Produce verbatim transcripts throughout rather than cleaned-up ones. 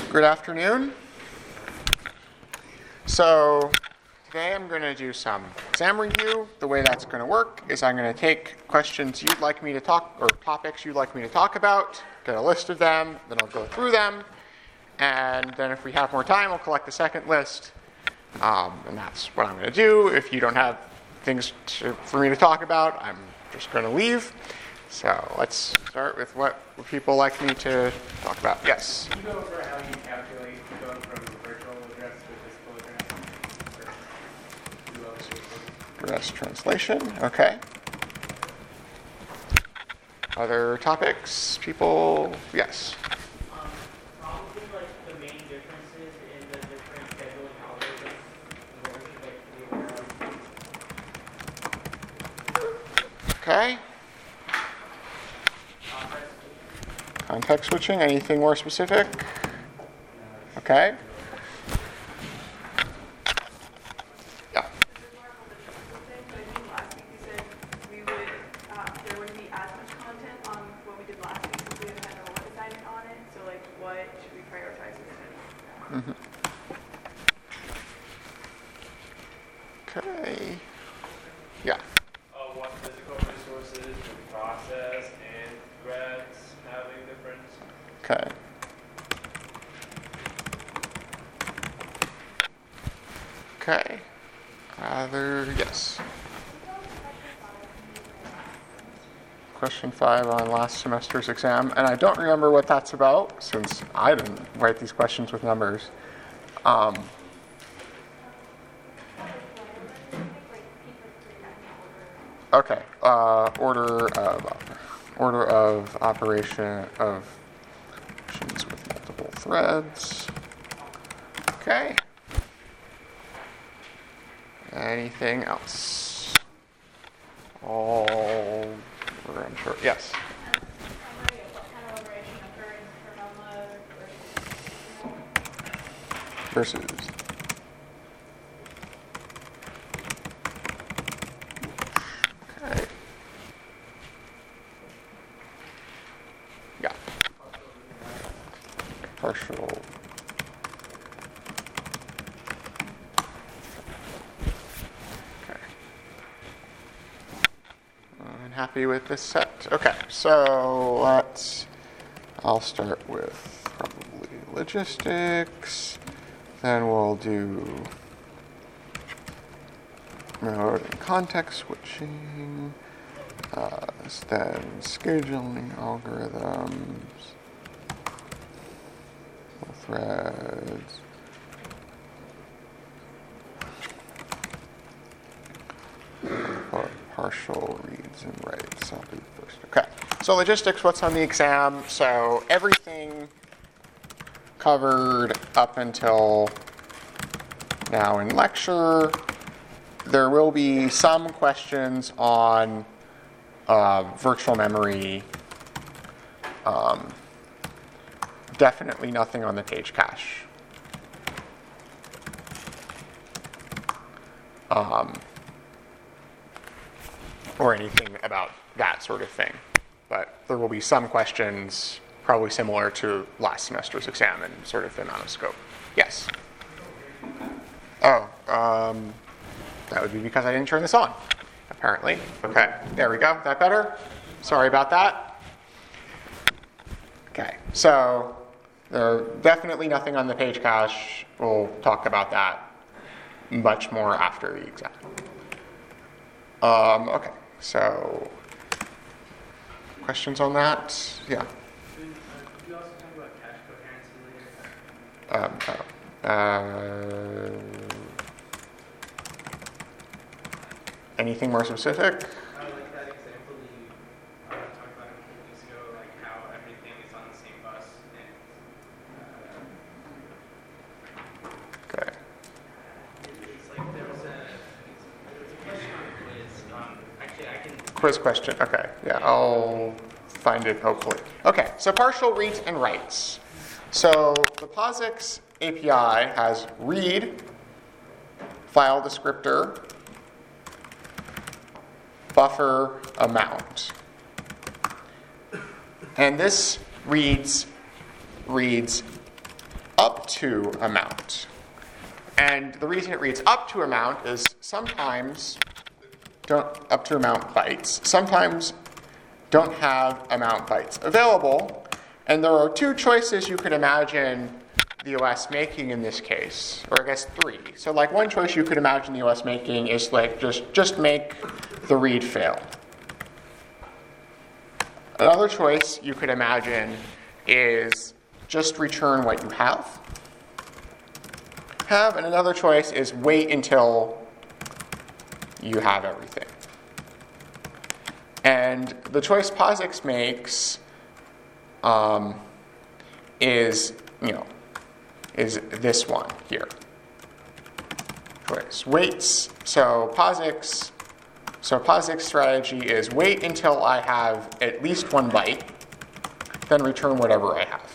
Good afternoon. So today I'm going to do some exam review. The way that's going to work is I'm going to take questions you'd like me to talk, or topics you'd like me to talk about, get a list of them, then I'll go through them, and then if we have more time, we'll collect the second list, um, and that's what I'm going to do. If you don't have things to, for me to talk about, I'm just going to leave. So let's start with what people like me to talk about. Yes? Can you go over how you calculate going from virtual address to physical address? Address translation, okay. Other topics, people? Yes? Um, probably like the main differences in the different scheduling algorithms and what we should like be aware of. Okay. Context switching, anything more specific? Okay. Yeah. Last week you said we would, uh, there wouldn't be as much content on what we did last week since we haven't had a work assignment on it. So, like, what should we prioritize instead? Mm-hmm. Okay. Yeah. Uh, what physical resources to process and threads having difference? Okay. Okay. Other, yes. Question five on last semester's exam, and I don't remember what that's about since I didn't write these questions with numbers. Um, okay. Uh, order of order of operation of operations with multiple threads. Okay. Anything else? All, I'm sure. Yes. What kind of operation occurs for Versus. Okay. Yeah. Partial. Okay. I'm happy with this set. Okay, so let's, I'll start with probably logistics. Then we'll do mode and context switching. Uh, then scheduling algorithms. Threads. Or partial reads and writes. I'll do first. Okay. So logistics, what's on the exam? So everything covered up until now in lecture. There will be some questions on uh, virtual memory. Um, definitely nothing on the page cache. Um, or anything about that sort of thing. But there will be some questions probably similar to last semester's exam and sort of the amount of scope. Yes? Oh, um, that would be because I didn't turn this on, apparently. Okay, there we go. That better? Sorry about that. Okay, so there's definitely nothing on the page cache. We'll talk about that much more after the exam. Um, okay, so questions on that? Yeah. Could you also talk about cache coherency later? Um, oh, uh, anything more specific? I like that example that you uh, talked about a few weeks ago, like how everything is on the same bus. And, uh, Okay. it's like there was a, there was a question on a quiz. Um, actually, I can. Quiz question. Okay. Yeah, I'll find it hopefully. Okay, so partial reads and writes. So the POSIX A P I has read, file descriptor, buffer amount. And this reads reads to amount. And the reason it reads up to amount is sometimes don't up to amount bytes, sometimes don't have amount bytes available. And there are two choices you could imagine the O S making in this case, or I guess three. So like one choice you could imagine the O S making is like just, just make the read fail. Another choice you could imagine is just return what you have. Have, and another choice is wait until you have everything. And the choice POSIX makes um, is, you know, is this one here. Choice waits. So POSIX, so POSIX strategy is wait until I have at least one byte, then return whatever I have.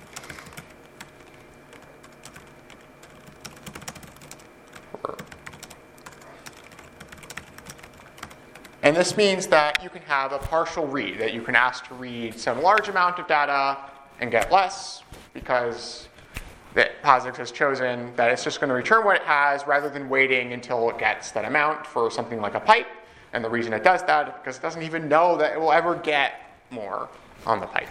And this means that you can have a partial read, that you can ask to read some large amount of data and get less, because that POSIX has chosen that it's just going to return what it has rather than waiting until it gets that amount for something like a pipe. And the reason it does that is because it doesn't even know that it will ever get more on the pipe.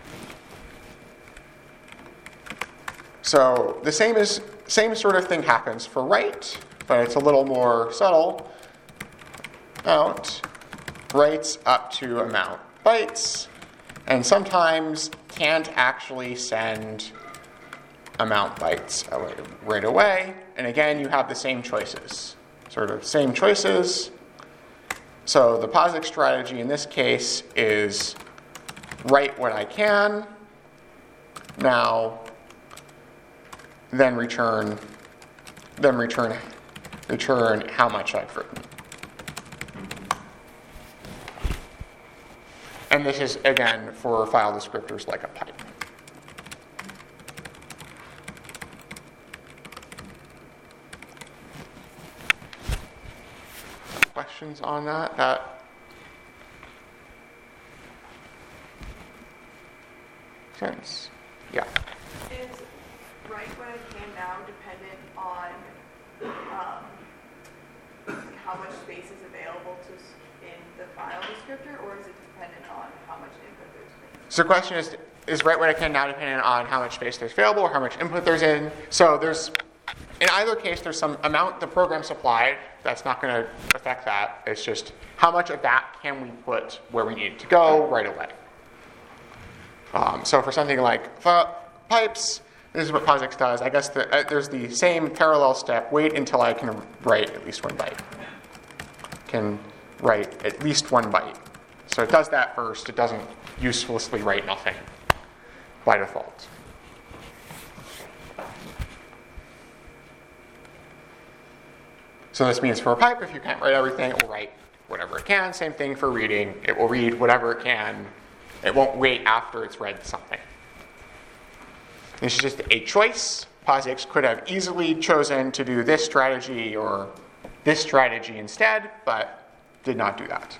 So the same is same sort of thing happens for write, but it's a little more subtle. Amount writes up to amount bytes, and sometimes can't actually send amount bytes right away. And again, you have the same choices, sort of same choices. So the POSIX strategy in this case is write what I can, now, then return, then return, return how much I've written. And this is, again, for file descriptors like a pipe. Questions on that? That sense? Yeah. Is write what I can now dependent on um, how much space is available to s- in the file descriptor, or is it dependent on how much input there's been? So the question is, is write what I can now dependent on how much space there's available or how much input there's in? So there's, in either case, there's some amount the program supplied. That's not going to affect that. It's just how much of that can we put where we need it to go right away. Um, so for something like f- pipes, this is what POSIX does. I guess the, uh, there's the same parallel step. Wait until I can write at least one byte. Can write at least one byte. So it does that first. It doesn't uselessly write nothing by default. So this means for a pipe, if you can't write everything, it will write whatever it can. Same thing for reading. It will read whatever it can. It won't wait after it's read something. This is just a choice. POSIX could have easily chosen to do this strategy or this strategy instead, but did not do that.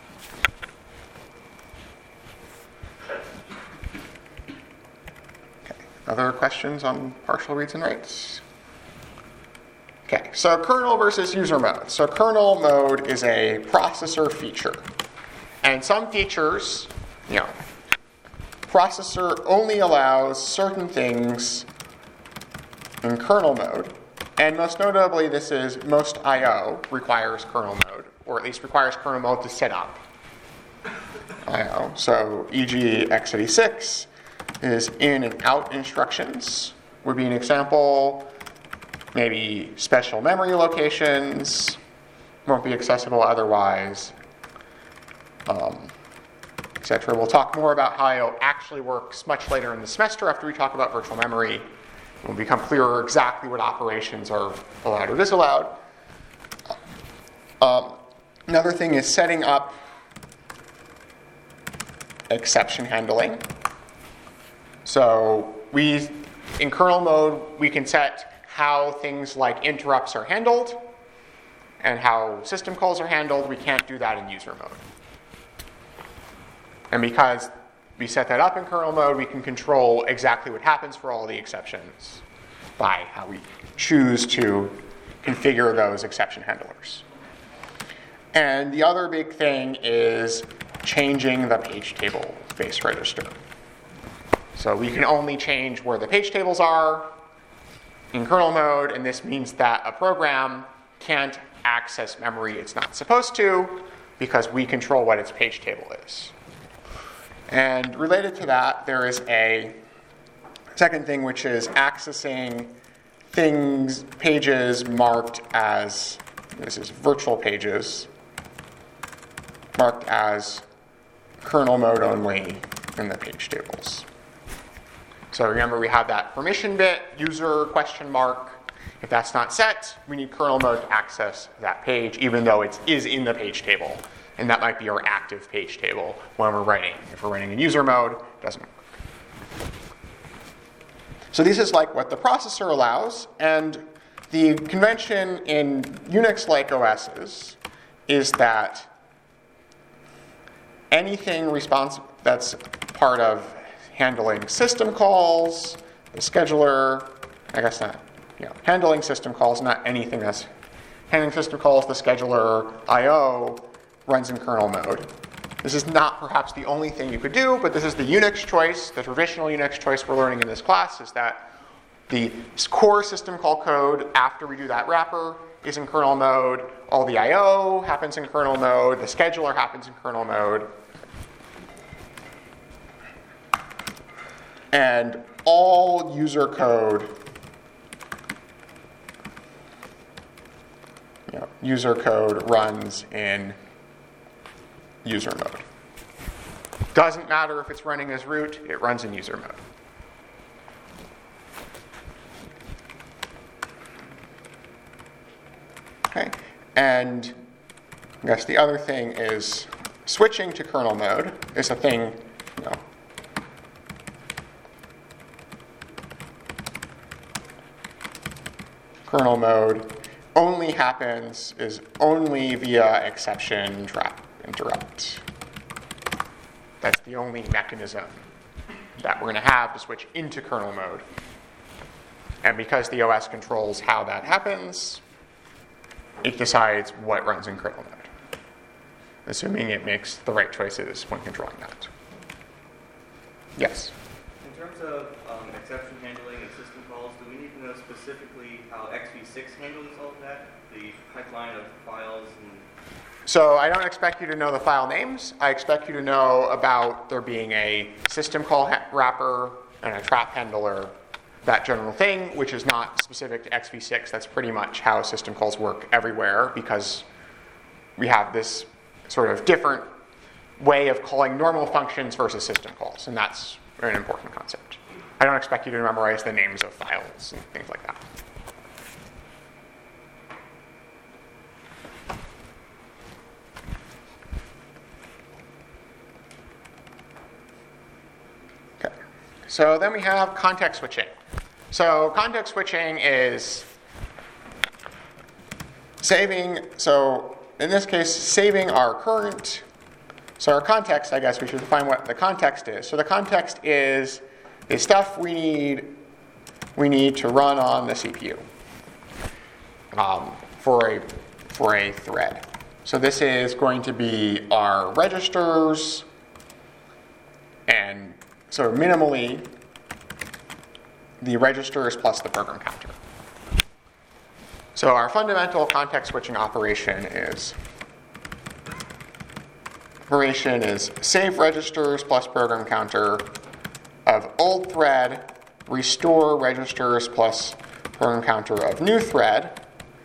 Okay. Other questions on partial reads and writes? Okay, so kernel versus user mode. So kernel mode is a processor feature. And some features, you know, processor only allows certain things in kernel mode. And most notably, this is most I O requires kernel mode, or at least requires kernel mode to set up I O. So for example, x eighty-six is in and out instructions would be an example. Maybe special memory locations won't be accessible otherwise, um, et cetera. We'll talk more about how I O actually works much later in the semester after we talk about virtual memory. It will become clearer exactly what operations are allowed or disallowed. Um, another thing is setting up exception handling. So we, in kernel mode, we can set how things like interrupts are handled and how system calls are handled. We can't do that in user mode. And because we set that up in kernel mode, we can control exactly what happens for all the exceptions by how we choose to configure those exception handlers. And the other big thing is changing the page table base register. So we can only change where the page tables are in kernel mode, and this means that a program can't access memory it's not supposed to because we control what its page table is. And related to that, there is a second thing, which is accessing things, pages marked as, this is virtual pages, marked as kernel mode only in the page tables. So remember, we have that permission bit, user question mark. If that's not set, we need kernel mode to access that page, even though it is in the page table. And that might be our active page table when we're writing. If we're writing in user mode, it doesn't work. So this is like what the processor allows, and the convention in Unix-like O Ss is that anything respons- that's part of handling system calls, the scheduler, I guess not, you know, handling system calls, not anything that's handling system calls, the scheduler, I O, runs in kernel mode. This is not perhaps the only thing you could do, but this is the Unix choice, the traditional Unix choice we're learning in this class, is that the core system call code after we do that wrapper is in kernel mode, all the I O happens in kernel mode, the scheduler happens in kernel mode, and all user code, you know, user code runs in user mode. Doesn't matter if it's running as root, it runs in user mode. Okay, and I guess the other thing is switching to kernel mode is a thing, you know, kernel mode only happens, is only via exception trap interrupt. That's the only mechanism that we're going to have to switch into kernel mode. And because the O S controls how that happens, it decides what runs in kernel mode, assuming it makes the right choices when controlling that. Yes? In terms of um, exception handling and system calls, do we need to know specifically how X V six handles all of that? The pipeline of files and... So I don't expect you to know the file names. I expect you to know about there being a system call ha- wrapper and a trap handler, that general thing, which is not specific to X V six. That's pretty much how system calls work everywhere, because we have this sort of different way of calling normal functions versus system calls, and that's an important concept. I don't expect you to memorize the names of files and things like that. Okay, so then we have context switching. So context switching is saving, so in this case, saving our current, so our context, I guess we should define what the context is. So the context is the stuff we need, we need to run on the C P U um, for a, for a thread. So this is going to be our registers, and so minimally, the registers plus the program counter. So our fundamental context switching operation is operation is save registers plus program counter of old thread, restore registers plus program counter of new thread.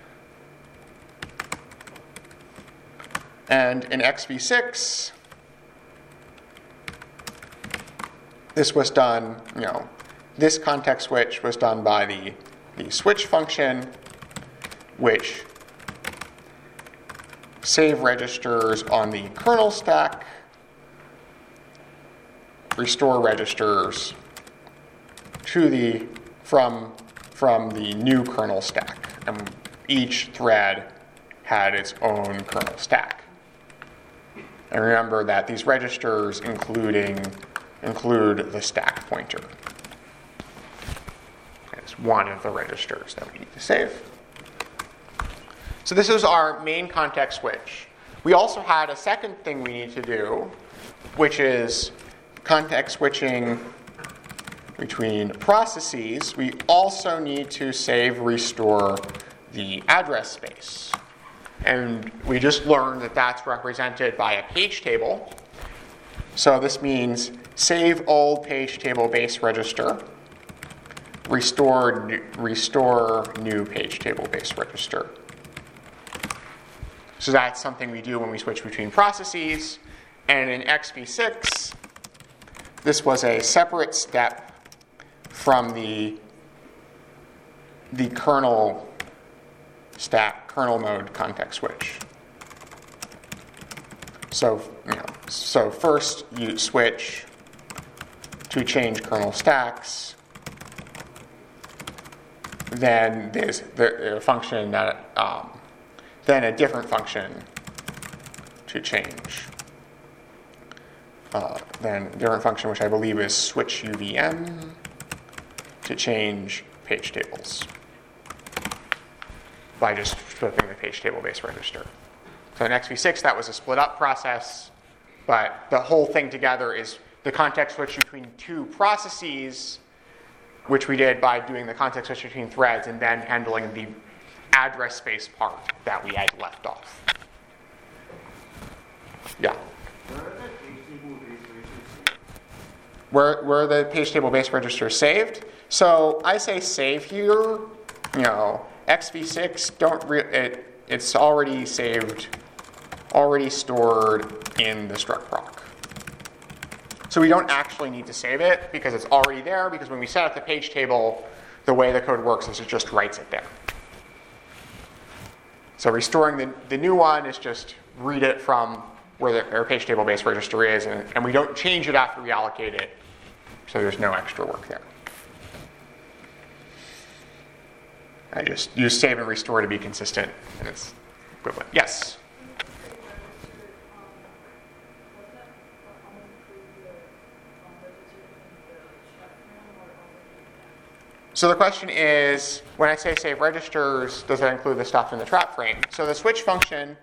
And in X V six, this was done, you know, this context switch was done by the, the switch function, which save registers on the kernel stack, restore registers to the from from the new kernel stack. And each thread had its own kernel stack. And remember that these registers including include the stack pointer. It's one of the registers that we need to save. So this is our main context switch. We also had a second thing we need to do, which is context switching between processes. We also need to save, restore the address space. And we just learned that that's represented by a page table. So this means save old page table base register, restore, restore new page table base register. So that's something we do when we switch between processes. And in X v six, this was a separate step from the, the kernel stack, kernel mode context switch. So, you know, so first you switch to change kernel stacks. Then there's the, the function that, um, then a different function to change. Uh, then a different function, which I believe is switch U V M, to change page tables by just flipping the page table base register. So in X v six, that was a split up process, but the whole thing together is the context switch between two processes, which we did by doing the context switch between threads and then handling the address space part that we had left off. Yeah. Where, where are the page table base registers saved? So I say save here, you know, X v six, don't re- it, it's already saved, already stored in the struct proc. So we don't actually need to save it because it's already there, because when we set up the page table, the way the code works is it just writes it there. So restoring the, the new one is just read it from where the our page table base register is, and, and we don't change it after we allocate it, so there's no extra work there. I just use save and restore to be consistent, and it's equivalent. Yes? So the question is, when I say save registers, does that include the stuff in the trap frame? So the switch function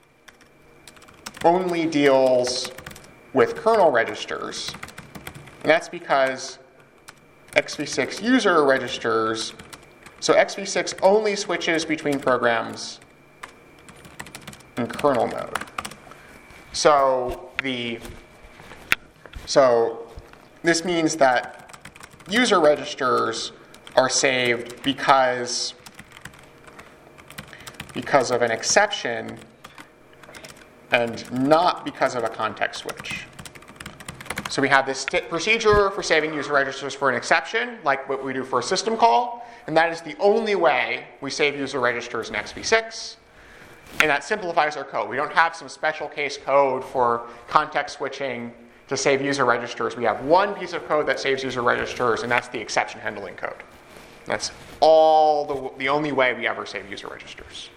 only deals with kernel registers, and that's because X v six user registers, so X v six only switches between programs in kernel mode. So the so this means that user registers are saved because because of an exception and not because of a context switch. So we have this st- procedure for saving user registers for an exception, like what we do for a system call, and that is the only way we save user registers in X v six, and that simplifies our code. We don't have some special case code for context switching to save user registers. We have one piece of code that saves user registers, and that's the exception handling code. That's all the, the only way we ever save user registers.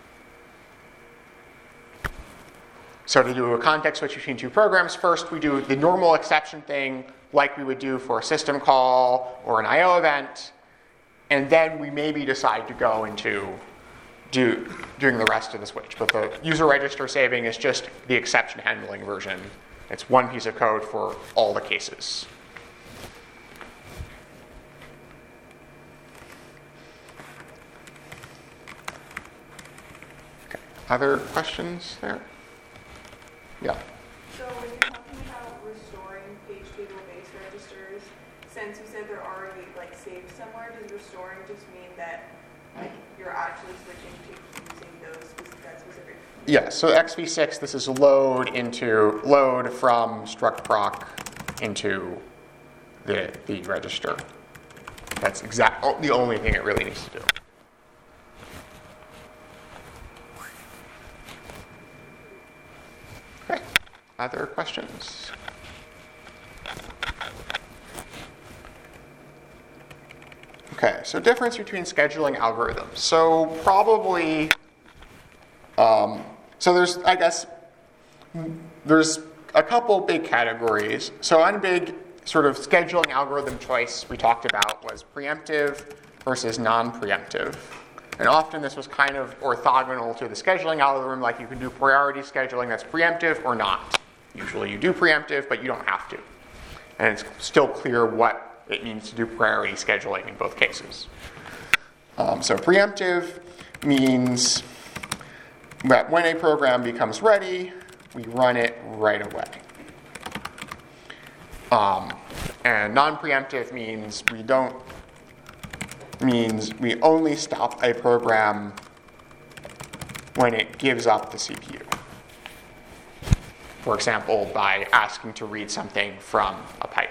So to do a context switch between two programs, first we do the normal exception thing like we would do for a system call or an I O event, and then we maybe decide to go into do, doing the rest of the switch. But the user register saving is just the exception handling version. It's one piece of code for all the cases. Okay. Other questions there? Yeah. So when you're talking about restoring page table base registers, since you said they're already like saved somewhere, does restoring just mean that like you're actually switching to using those specific, that specific? Yeah. So X v six, this is load into load from struct proc into the the register. That's exact the only thing it really needs to do. Okay. Other questions? Okay, so difference between scheduling algorithms. So probably, um, so there's, I guess, there's a couple big categories. So one big sort of scheduling algorithm choice we talked about was preemptive versus non-preemptive. And often this was kind of orthogonal to the scheduling algorithm, like you can do priority scheduling that's preemptive or not. Usually you do preemptive, but you don't have to. And it's still clear what it means to do priority scheduling in both cases. Um, so preemptive means that when a program becomes ready, we run it right away. Um, and non-preemptive means we don't means we only stop a program when it gives up the C P U. For example, by asking to read something from a pipe.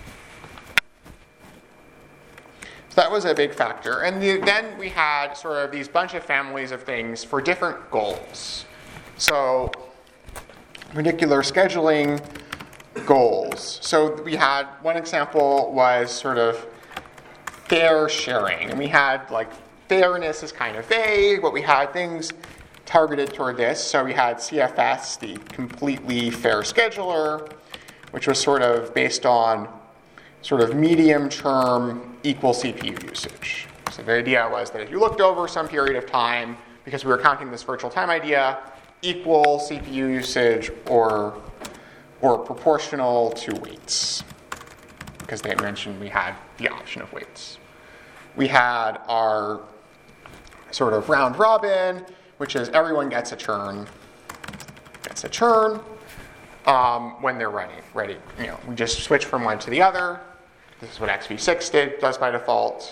So that was a big factor. And the, then we had sort of these bunch of families of things for different goals. So particular scheduling goals. So we had, one example was sort of fair sharing. And we had, like, fairness is kind of vague, but we had things targeted toward this. So we had C F S, the completely fair scheduler, which was sort of based on sort of medium term equal C P U usage. So the idea was that if you looked over some period of time, because we were counting this virtual time idea, equal C P U usage or or proportional to weights, because they mentioned we had the option of weights. We had our sort of round robin, which is everyone gets a churn, gets a churn um, when they're ready. Ready, you know, we just switch from one to the other. This is what X V six did, does by default.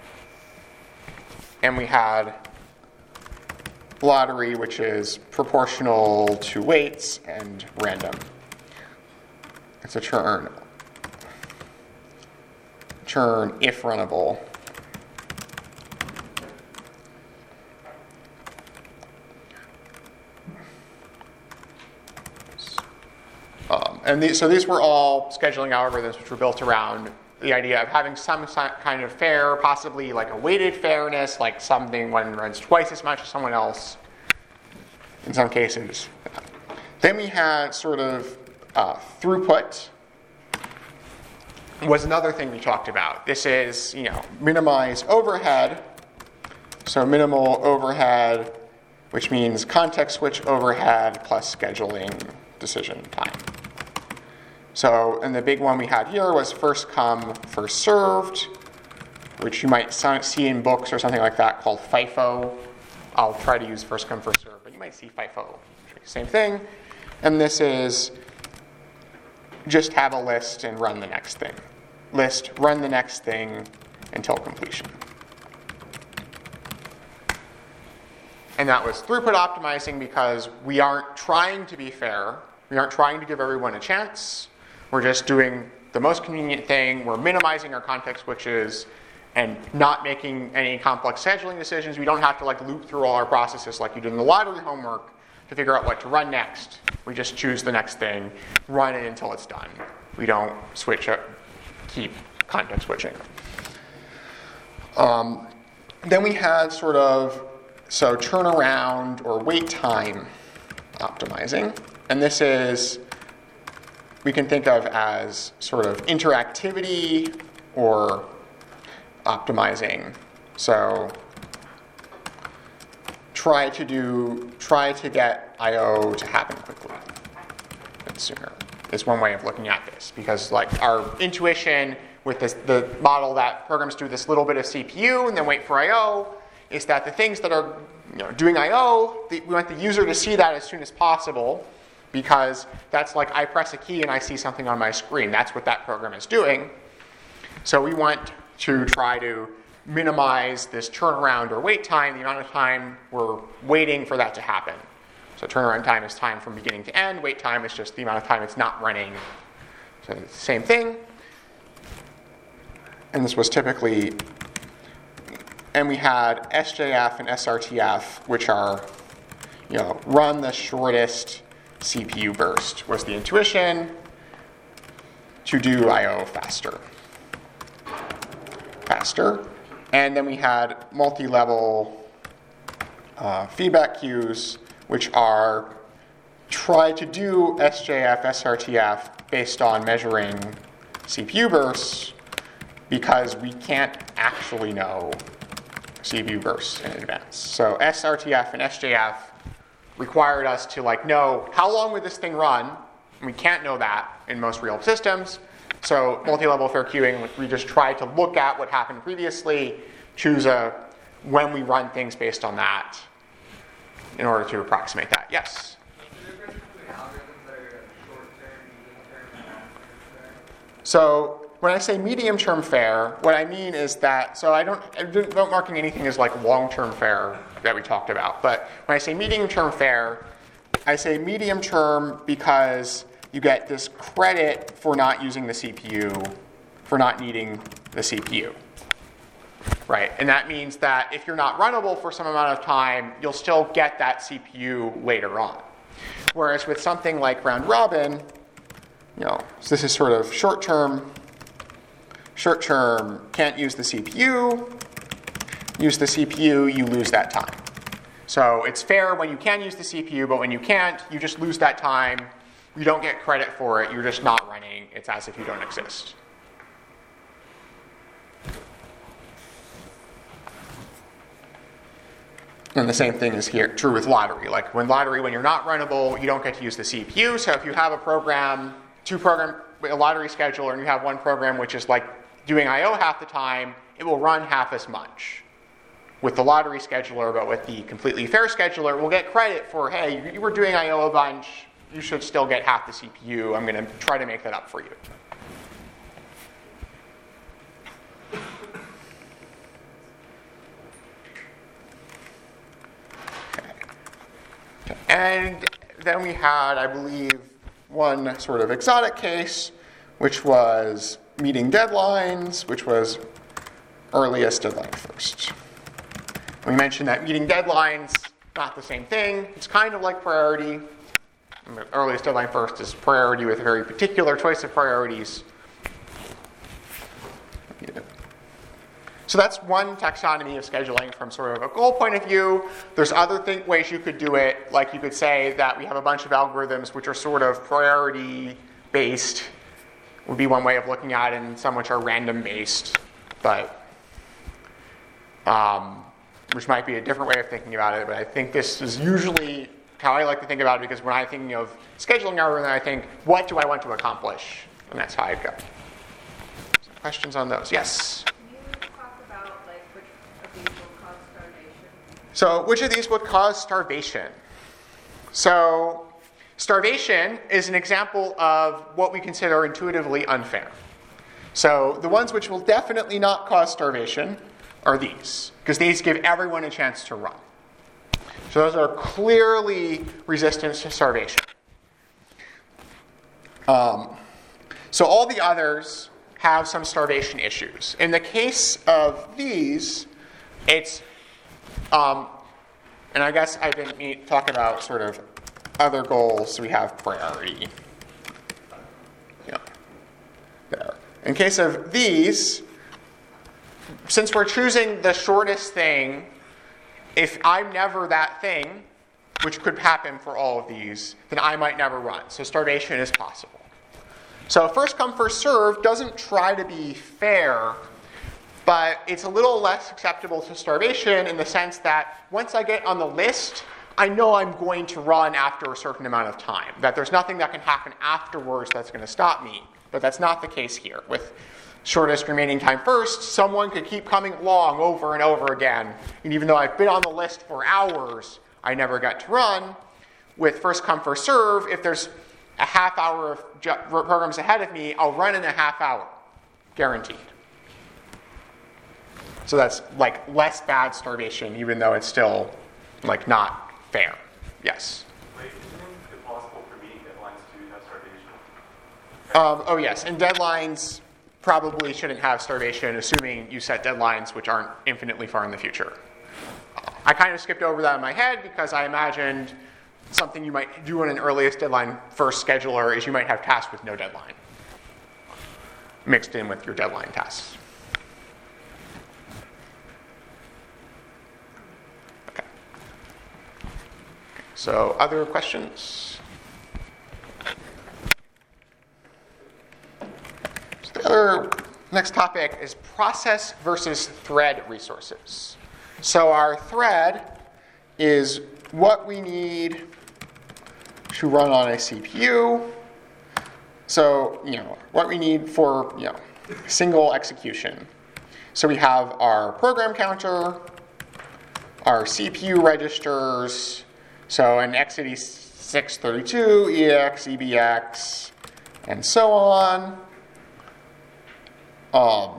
And we had lottery, which is proportional to weights and random. It's a churn. Churn if runnable. Um, and these, so these were all scheduling algorithms which were built around the idea of having some kind of fair, possibly like a weighted fairness, like something one runs twice as much as someone else in some cases. Then we had sort of uh, throughput was another thing we talked about. This is, you know, minimize overhead. So minimal overhead, which means context switch overhead plus scheduling decision time. So, and the big one we had here was first come, first served, which you might see in books or something like that called FIFO. I'll try to use first come, first served, but you might see FIFO. Same thing. And this is just have a list and run the next thing. List, run the next thing until completion. And that was throughput optimizing because we aren't trying to be fair. We aren't trying to give everyone a chance. We're just doing the most convenient thing. We're minimizing our context switches and not making any complex scheduling decisions. We don't have to like loop through all our processes like you did in the library homework to figure out what to run next. We just choose the next thing, run it until it's done. We don't switch up, keep context switching. Um, then we had sort of, so turnaround or wait time optimizing. And this is, we can think of as sort of interactivity or optimizing. So try to do, try to get I O to happen quickly and sooner is one way of looking at this. Because like our intuition with this, the model that programs do this little bit of C P U and then wait for I O is that the things that are, you know, doing I O, the, we want the user to see that as soon as possible. Because that's like I press a key and I see something on my screen. That's what that program is doing. So we want to try to minimize this turnaround or wait time, the amount of time we're waiting for that to happen. So turnaround time is time from beginning to end. Wait time is just the amount of time it's not running. So it's the same thing. And this was typically, and we had S J F and S R T F, which are, you know, run the shortest C P U burst was the intuition to do I O faster. Faster. And then we had multi-level uh, feedback queues, which are try to do S J F, S R T F based on measuring C P U bursts, because we can't actually know C P U bursts in advance. So S R T F and S J F required us to like know how long would this thing run. We can't know that in most real systems. So multi-level fair queuing, we just try to look at what happened previously, choose a when we run things based on that in order to approximate that. Yes? So when I say medium-term fair, what I mean is that, so I don't, I don't marking anything as like long-term fair that we talked about, but when I say medium-term fair, I say medium-term because you get this credit for not using the C P U, for not needing the C P U, right? And that means that if you're not runnable for some amount of time, you'll still get that C P U later on. Whereas with something like round robin, you know, so this is sort of short-term, short-term, can't use the C P U, use the C P U, you lose that time. So it's fair when you can use the C P U, but when you can't, you just lose that time. You don't get credit for it, you're just not running. It's as if you don't exist. And the same thing is here true with lottery. Like when lottery, when you're not runnable, you don't get to use the C P U. So if you have a program, two program, a lottery scheduler, and you have one program which is like doing I O half the time, it will run half as much with the lottery scheduler, but with the completely fair scheduler, we'll get credit for, hey, you were doing I O a bunch, you should still get half the C P U. I'm going to try to make that up for you. Okay. And then we had, I believe, one sort of exotic case, which was meeting deadlines, which was earliest deadline first. We mentioned that meeting deadlines, not the same thing. It's kind of like priority. Earliest deadline first is priority with a very particular choice of priorities. Yeah. So that's one taxonomy of scheduling from sort of a goal point of view. There's other th- ways you could do it. Like you could say that we have a bunch of algorithms which are sort of priority based, would be one way of looking at it, and some which are random based, but um, which might be a different way of thinking about it. But I think this is usually how I like to think about it, because when I'm thinking of scheduling algorithm, I think, what do I want to accomplish? And that's how I'd go. So questions on those? Yes? Can you talk about like which of these will cause starvation? So which of these would cause starvation? So starvation is an example of what we consider intuitively unfair. So the ones which will definitely not cause starvation are these, because these give everyone a chance to run. So those are clearly resistance to starvation. Um, so all the others have some starvation issues. In the case of these, it's, um, and I guess I didn't mean, talk about sort of other goals. We have priority. Yeah, there. In case of these, since we're choosing the shortest thing, if I'm never that thing, which could happen for all of these, then I might never run. So starvation is possible. So first come, first serve doesn't try to be fair, but it's a little less acceptable to starvation in the sense that once I get on the list, I know I'm going to run after a certain amount of time, that there's nothing that can happen afterwards that's going to stop me. But that's not the case here. With shortest remaining time first, someone could keep coming along over and over again. And even though I've been on the list for hours, I never got to run. With first come, first serve, if there's a half hour of ju- programs ahead of me, I'll run in a half hour, guaranteed. So that's like less bad starvation, even though it's still like not fair. Yes? Wait, isn't it possible for meeting deadlines to have starvation? Um, oh yes, and deadlines probably shouldn't have starvation, assuming you set deadlines which aren't infinitely far in the future. I kind of skipped over that in my head because I imagined something you might do in an earliest deadline first scheduler is you might have tasks with no deadline mixed in with your deadline tasks. Okay. So other questions? So the other next topic is process versus thread resources. So our thread is what we need to run on a C P U. So, you know, what we need for, you know, single execution. So we have our program counter, our C P U registers, so an x eighty-six thirty-two, E A X, E B X, and so on. Um,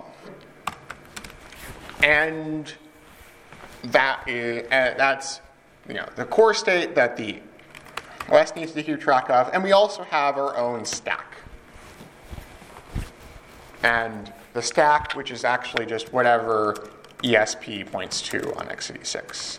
and that is, uh, that's, you know, the core state that the O S needs to keep track of, and we also have our own stack. And the stack, which is actually just whatever E S P points to on x eighty-six.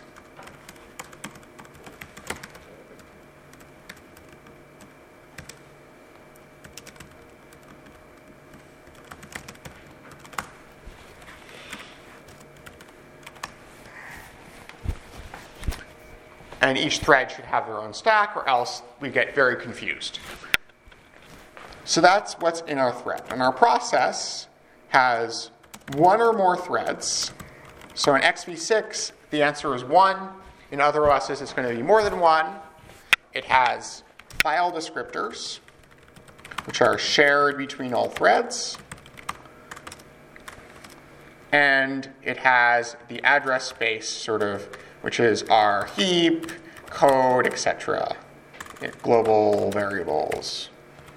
And each thread should have their own stack, or else we get very confused. So that's what's in our thread. And our process has one or more threads. So in x v six, the answer is one. In other O Ss, it's going to be more than one. It has file descriptors, which are shared between all threads. And it has the address space, sort of, which is our heap, code, et cetera, global variables,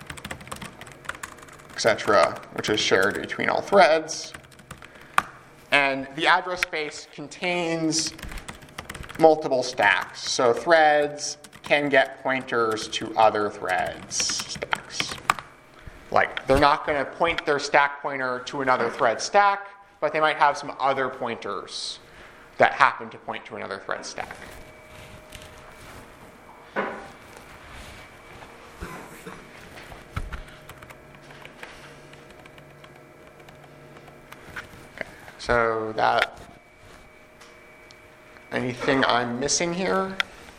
et cetera, which is shared between all threads. And the address space contains multiple stacks. So threads can get pointers to other threads' stacks. Like, they're not going to point their stack pointer to another thread stack, but they might have some other pointers that happen to point to another thread stack. Okay, so that, anything I'm missing here?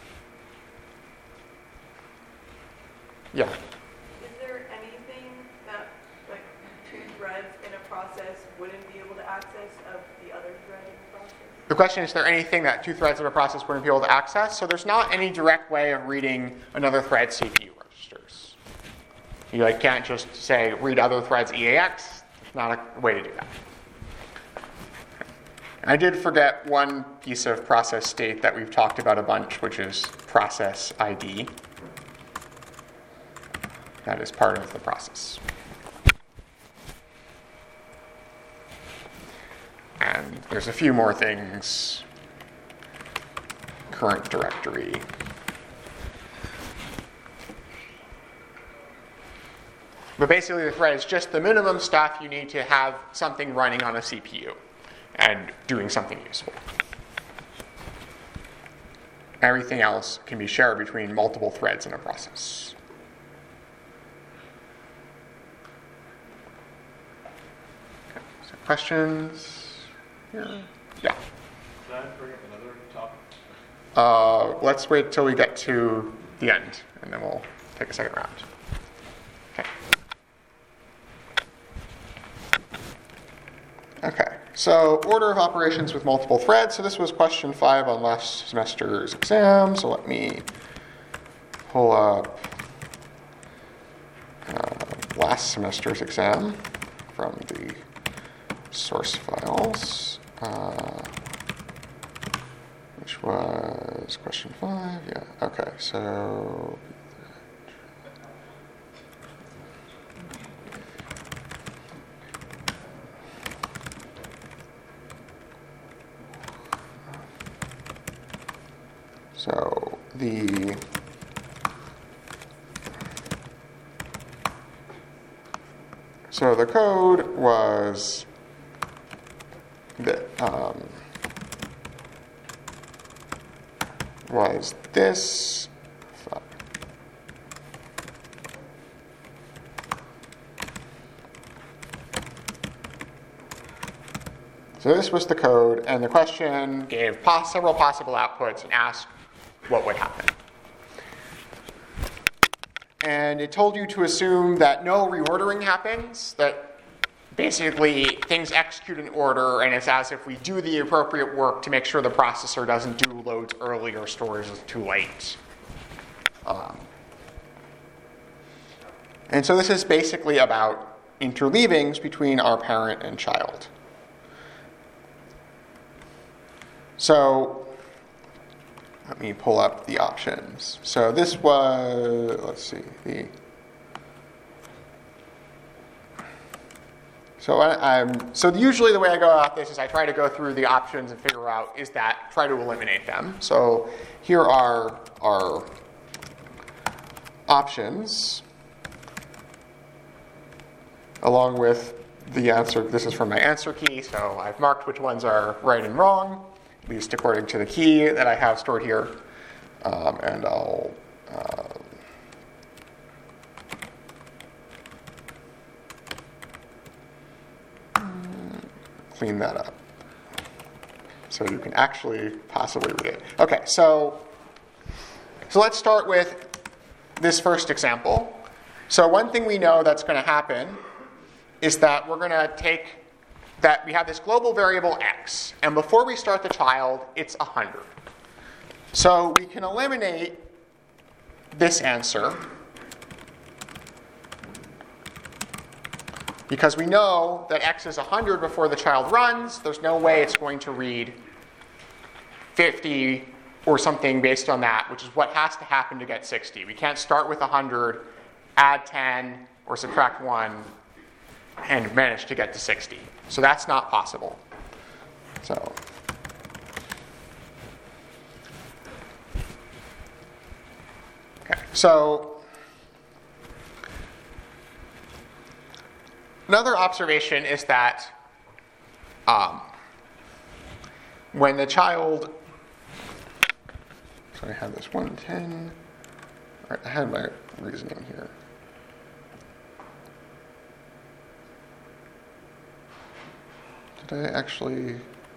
Yeah. Is there anything that, like, two threads in a process wouldn't be able to access of the other thread in the process? The question is, is there anything that two threads of a process wouldn't be able to access? So there's not any direct way of reading another thread's C P U registers. You like can't just say read other threads E A X. There's not a way to do that. I did forget one piece of process state that we've talked about a bunch, which is process I D. That is part of the process. And there's a few more things. Current directory. But basically the thread is just the minimum stuff you need to have something running on a C P U and doing something useful. Everything else can be shared between multiple threads in a process. Okay, so questions? Yeah. Yeah. Can I bring up another topic? Uh, let's wait till we get to the end, and then we'll take a second round. Okay. Okay, so order of operations with multiple threads. So this was question five on last semester's exam. So let me pull up uh, last semester's exam from the source files. Uh, which was question five, yeah, okay, so so the so the code was that um, was this. So this was the code, and the question gave pos- several possible outputs and asked what would happen. And it told you to assume that no reordering happens, that basically things execute in order, and it's as if we do the appropriate work to make sure the processor doesn't do loads early or stores too late. Um, and so this is basically about interleavings between our parent and child. So let me pull up the options. So this was, let's see, the So I, I'm, so usually the way I go about this is I try to go through the options and figure out is that, try to eliminate them. So here are our options along with the answer. This is from my answer key, so I've marked which ones are right and wrong, at least according to the key that I have stored here. Um, and I'll uh, clean that up so you can actually possibly read it. Okay, so so let's start with this first example. So one thing we know that's going to happen is that we're going to take that we have this global variable x, and before we start the child, it's one hundred. So we can eliminate this answer because we know that x is one hundred before the child runs. There's no way it's going to read fifty or something based on that, which is what has to happen to get sixty. We can't start with one hundred, add ten, or subtract one, and manage to get to sixty. So that's not possible. So, okay, so another observation is that um, when the child, so I have this one ten, all right, I had my reasoning here. Did I actually?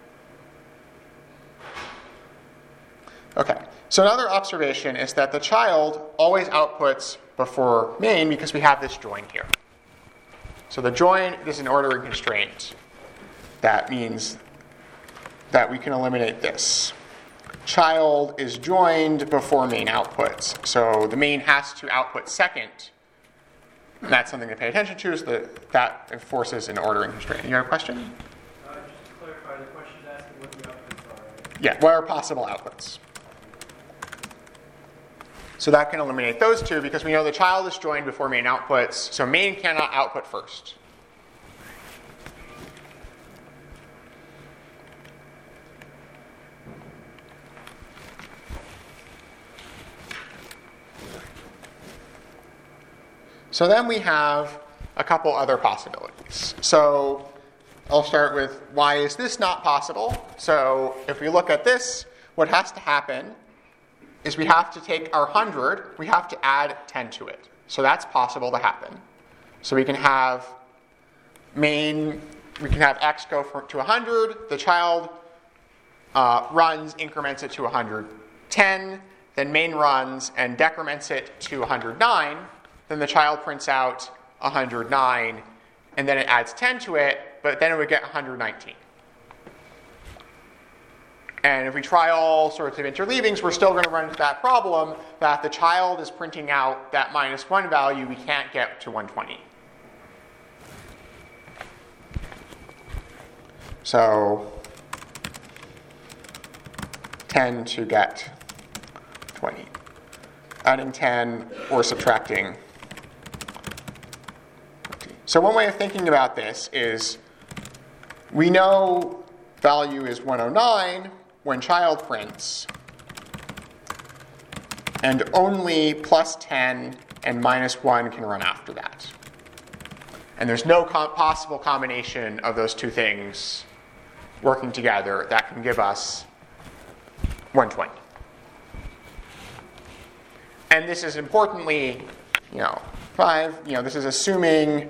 Okay, so another observation is that the child always outputs before main because we have this join here. So the join is an ordering constraint. That means that we can eliminate this. Child is joined before main outputs. So the main has to output second. And that's something to pay attention to, is that that enforces an ordering constraint. You have a question? Uh, just to clarify, the question is asking what the outputs are, right? Yeah, what are possible outputs? So that can eliminate those two because we know the child is joined before main outputs, so main cannot output first. So then we have a couple other possibilities. So I'll start with why is this not possible? So if we look at this, what has to happen is we have to take our one hundred, we have to add ten to it. So that's possible to happen. So we can have main, we can have x go for, to one hundred, the child uh, runs, increments it to one hundred ten, then main runs and decrements it to one hundred nine, then the child prints out one hundred nine, and then it adds ten to it, but then it would get one hundred nineteen. And if we try all sorts of interleavings, we're still going to run into that problem that the child is printing out that minus one value we can't get to one hundred twenty. So ten to get twenty. Adding ten or subtracting twenty. So one way of thinking about this is we know value is one hundred nine when child prints, and only plus ten and minus one can run after that. And there's no com- possible combination of those two things working together that can give us one hundred twenty. And this is importantly, you know, five, you know, this is assuming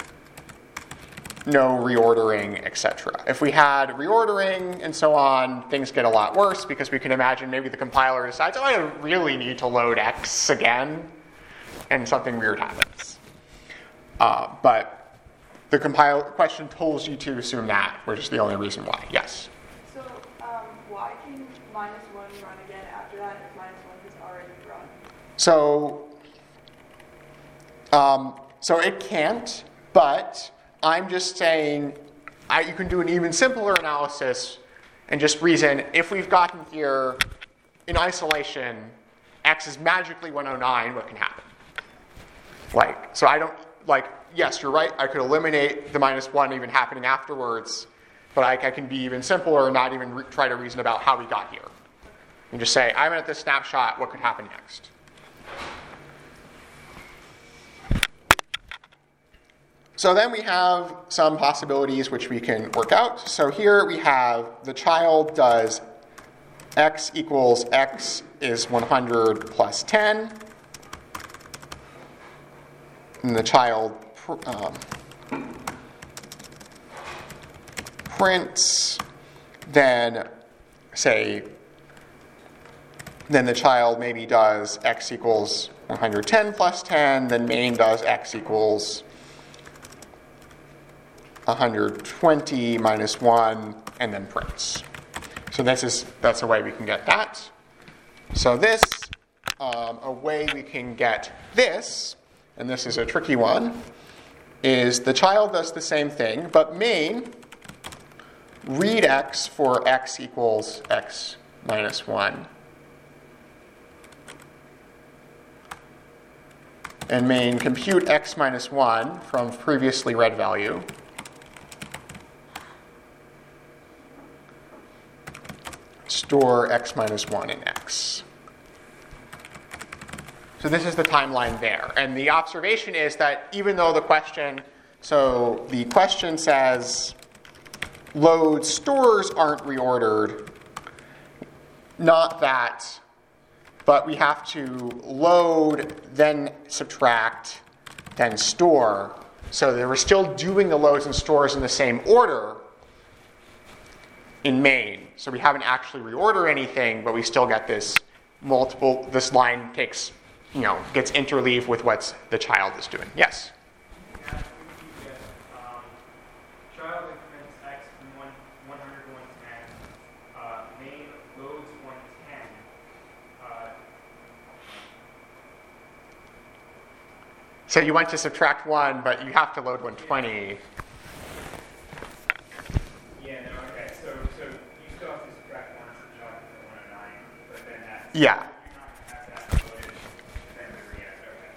no reordering, et cetera. If we had reordering and so on, things get a lot worse because we can imagine maybe the compiler decides, oh, I really need to load X again, and something weird happens. Uh, but the compile question tells you to assume that, which is the only reason why. Yes. So, um, why can minus one run again after that if minus one has already run? So, um, so it can't, but I'm just saying I, you can do an even simpler analysis and just reason if we've gotten here in isolation, x is magically one oh nine, what can happen? Like, so I don't, like, yes, you're right, I could eliminate the minus one even happening afterwards, but I, I can be even simpler and not even re- try to reason about how we got here. And just say, I'm at this snapshot, what could happen next? So then we have some possibilities which we can work out. So here we have the child does x equals x is one hundred plus ten. And the child um, prints, then say, then the child maybe does x equals one hundred ten plus ten, then main does x equals one hundred twenty minus one, and then prints. So this is that's a way we can get that. So this, um, a way we can get this, and this is a tricky one, is the child does the same thing, but main read x for x equals x minus one. And main compute x minus one from previously read value. Store x minus one in x. So this is the timeline there. And the observation is that even though the question, so the question says load stores aren't reordered, not that, but we have to load, then subtract, then store. So they were still doing the loads and stores in the same order in main. So we haven't actually reordered anything, but we still get this multiple, this line takes, you know, gets interleaved with what the child is doing. Yes? Yeah, we get, um, child increments x from one, one hundred to one ten. Uh, main loads one ten. Uh, So you want to subtract one, but you have to load one twenty. yeah, no, okay. So, so you still have to subtract one to subtract the one oh nine, but then that's Yeah. you're not going to have that loaded, then the react. Okay.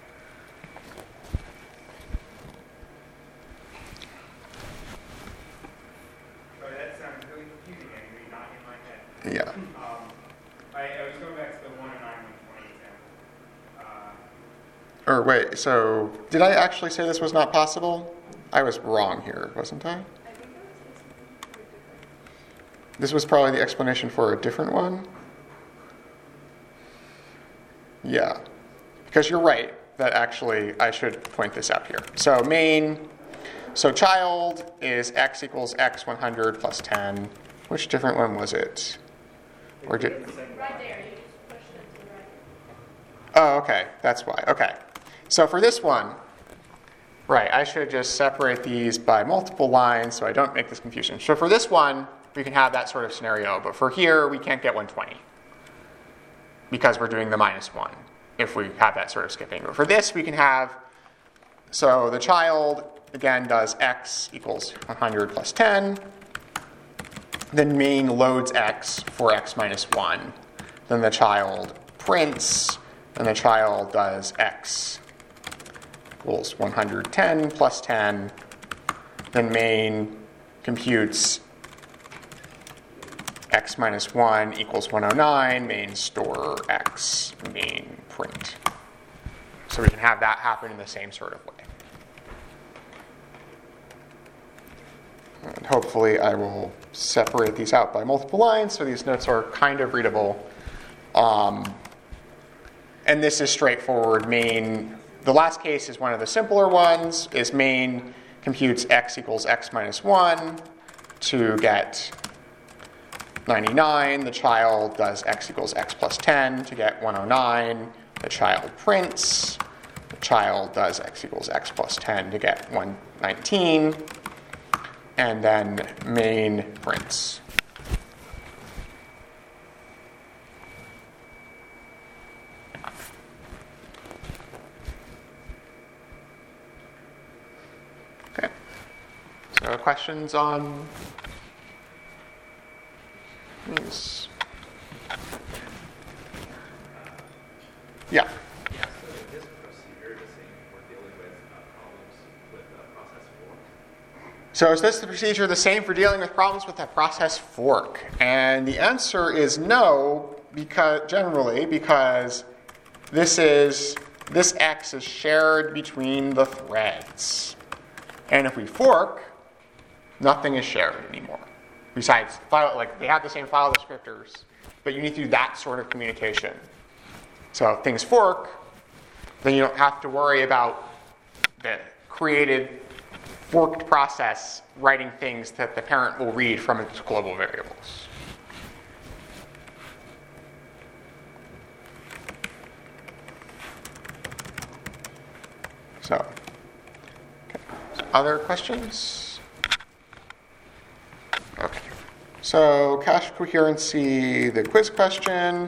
Sorry, that sounds really confusing and really not in my head. Yeah. Um, I, I was going back to the one oh nine, one twenty example. Uh, Or wait, so did I actually say this was not possible? I was wrong here, wasn't I? I think that was something different. This was probably the explanation for a different one. Yeah. Because you're right that actually I should point this out here. So main, so child is x equals x one hundred plus ten. Which different one was it? Or did, Right there, you just pushed it to the right. oh, okay, that's why. Okay. So for this one, right, I should just separate these by multiple lines so I don't make this confusion. So for this one, we can have that sort of scenario, but for here, we can't get one twenty because we're doing the minus one if we have that sort of skipping. But for this, we can have, so the child, again, does x equals one hundred plus ten. Then main loads x for x minus one. Then the child prints, and the child does x equals one hundred ten plus ten. Then main computes x minus one equals one oh nine, main store x, main print. So we can have that happen in the same sort of way. And hopefully I will separate these out by multiple lines so these notes are kind of readable. Um, and this is straightforward. Main, the last case is one of the simpler ones, is main computes x equals x minus one to get ninety-nine. The child does x equals x plus ten to get one oh nine. The child prints. The child does x equals x plus ten to get one nineteen, and then main prints. Okay. So questions on these? Yeah. Yeah, so is this procedure the same for dealing with uh, problems with uh, process fork? So is this the procedure the same for dealing with problems with a process fork? And the answer is no, because generally because this is this X is shared between the threads. And if we fork, nothing is shared anymore. Besides, file, like they have the same file descriptors, but you need to do that sort of communication. So if things fork, then you don't have to worry about the created forked process writing things that the parent will read from its global variables. So, okay. So other questions? Okay. So cache coherency, the quiz question.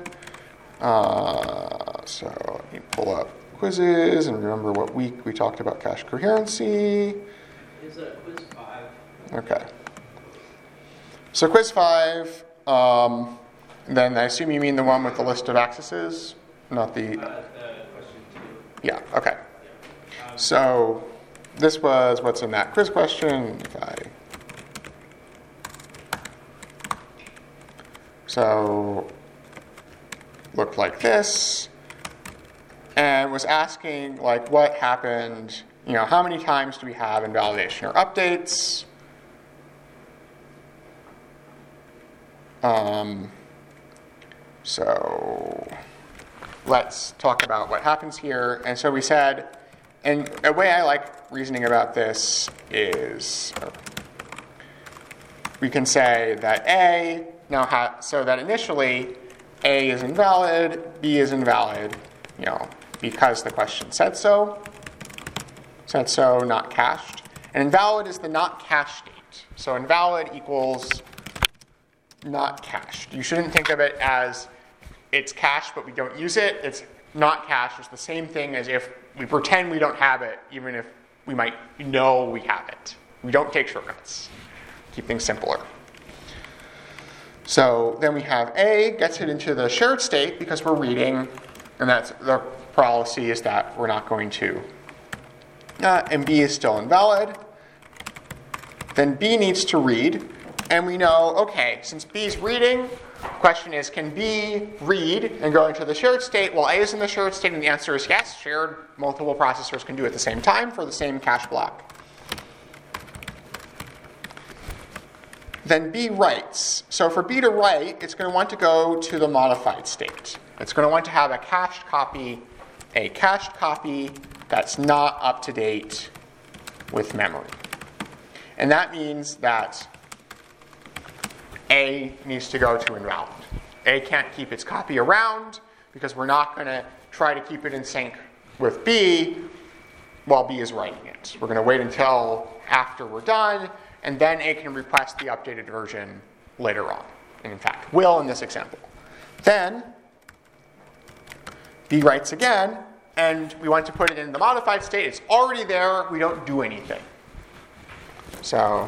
Uh, so let me pull up quizzes and remember what week we talked about cache coherency. Is a quiz five? Okay. So quiz five, um, then I assume you mean the one with the list of accesses, not the... Uh, uh, question two. Yeah, okay. Um, So this was what's in that quiz question. If I... So looked like this and was asking like what happened, you know, how many times do we have invalidation or updates? Um, so let's talk about what happens here. And so we said, and a way I like reasoning about this is we can say that A now ha- so that initially A is invalid, B is invalid, you know, because the question said so. Said so, not cached. And invalid is the not cached state. So invalid equals not cached. You shouldn't think of it as it's cached but we don't use it. It's not cached. It's the same thing as if we pretend we don't have it, even if we might know we have it. We don't take shortcuts. Keep things simpler. So then we have A gets it into the shared state because we're reading, and that's the policy is that we're not going to. Uh, and B is still invalid. Then B needs to read, and we know, okay, since B is reading, the question is, can B read and go into the shared state? Well, A is in the shared state, and the answer is yes. Shared multiple processors can do it at the same time for the same cache block. Then B writes. So for B to write, it's going to want to go to the modified state. It's going to want to have a cached copy, a cached copy that's not up to date with memory. And that means that A needs to go to invalid. A can't keep its copy around because we're not going to try to keep it in sync with B while B is writing it. We're going to wait until after we're done, and then A can request the updated version later on. And in fact, will in this example. Then B writes again, and we want to put it in the modified state. It's already there. We don't do anything. So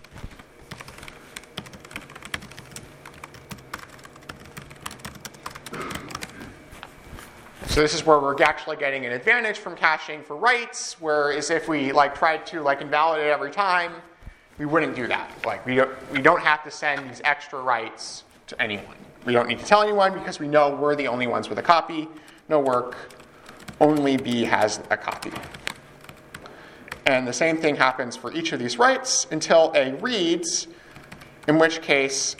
So this is where we're actually getting an advantage from caching for writes, whereas if we like tried to like invalidate every time, we wouldn't do that. Like we don't, we don't have to send these extra writes to anyone. We don't need to tell anyone because we know we're the only ones with a copy. No work. Only B has a copy. And the same thing happens for each of these writes until A reads, in which case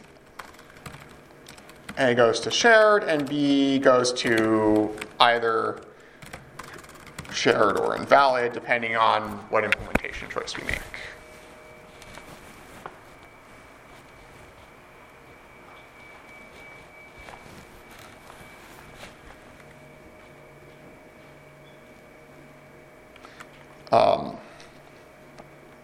A goes to shared and B goes to either shared or invalid, depending on what implementation choice we make. Um,